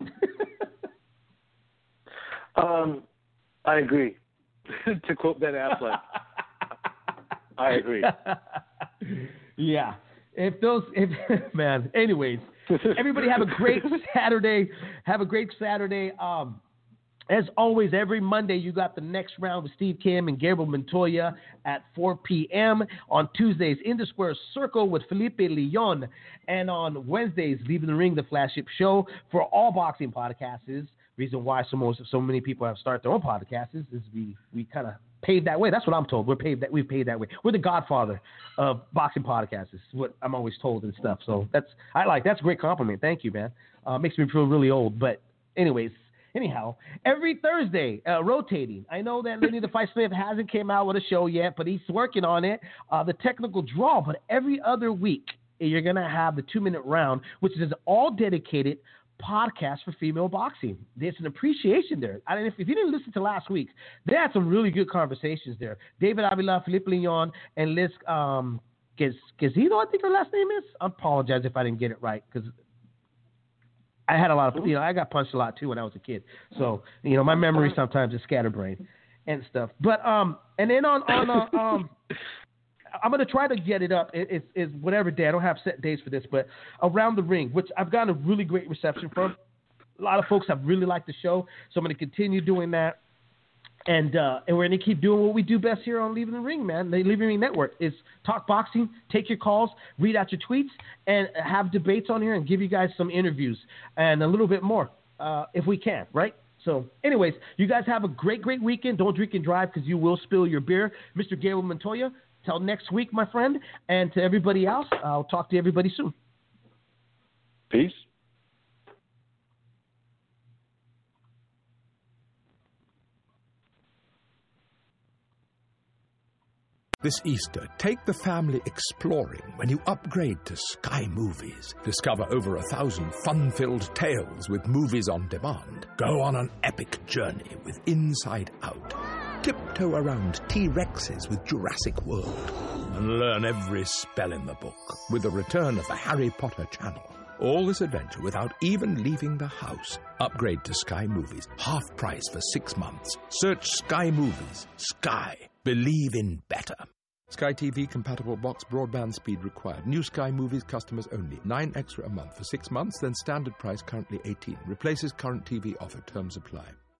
um, I agree. To quote Ben Affleck, I agree. Yeah. If those, if man. Anyways, everybody have a great Saturday. Have a great Saturday. Um, as always, every Monday you got the next round with Steve Kim and Gabriel Montoya at four p.m. On Tuesdays, In the Square Circle with Felipe Leon, and on Wednesdays, Leaving the Ring, the Flagship Show for all boxing podcasts. Reason why so most so many people have started their own podcasts is, is we we kind of paved that way. That's what I'm told. We're paved that we've paved that way. We're the godfather of boxing podcasts. Is what I'm always told and stuff. So that's I like that's a great compliment. Thank you, man. Uh, makes me feel really old. But anyways. Anyhow, every Thursday, uh, rotating. I know that Lenny the Fight Smith hasn't came out with a show yet, but he's working on it. Uh, the technical draw, but every other week you're gonna have the two-minute round, which is an all-dedicated podcast for female boxing. There's an appreciation there. I mean, if, if you didn't listen to last week, they had some really good conversations there. David Avila, Felipe Leon, and Liz um, Gazido, I think her last name is. I apologize if I didn't get it right because. I had a lot of, you know, I got punched a lot too when I was a kid. So, you know, my memory sometimes is scatterbrained and stuff. But, um, and then on, on, uh, um, I'm going to try to get it up. It, it's, it's whatever day. I don't have set days for this, but Around the Ring, which I've gotten a really great reception from. A lot of folks have really liked the show. So I'm going to continue doing that. And uh, and we're going to keep doing what we do best here on Leaving the Ring, man. The Leaving the Ring Network is talk boxing, take your calls, read out your tweets, and have debates on here and give you guys some interviews and a little bit more uh, if we can, right? So anyways, you guys have a great, great weekend. Don't drink and drive because you will spill your beer. Mister Gabriel Montoya, till next week, my friend. And to everybody else, I'll talk to everybody soon. Peace. This Easter, take the family exploring when you upgrade to Sky Movies. Discover over a thousand fun-filled tales with movies on demand. Go on an epic journey with Inside Out. Tiptoe around T-Rexes with Jurassic World. And learn every spell in the book with the return of the Harry Potter channel. All this adventure without even leaving the house. Upgrade to Sky Movies. Half price for six months. Search Sky Movies. Sky. Believe in better. Sky T V compatible box broadband speed required. New Sky Movies customers only. Nine extra a month for six months, then standard price currently eighteen. Replaces current T V offer. Terms apply.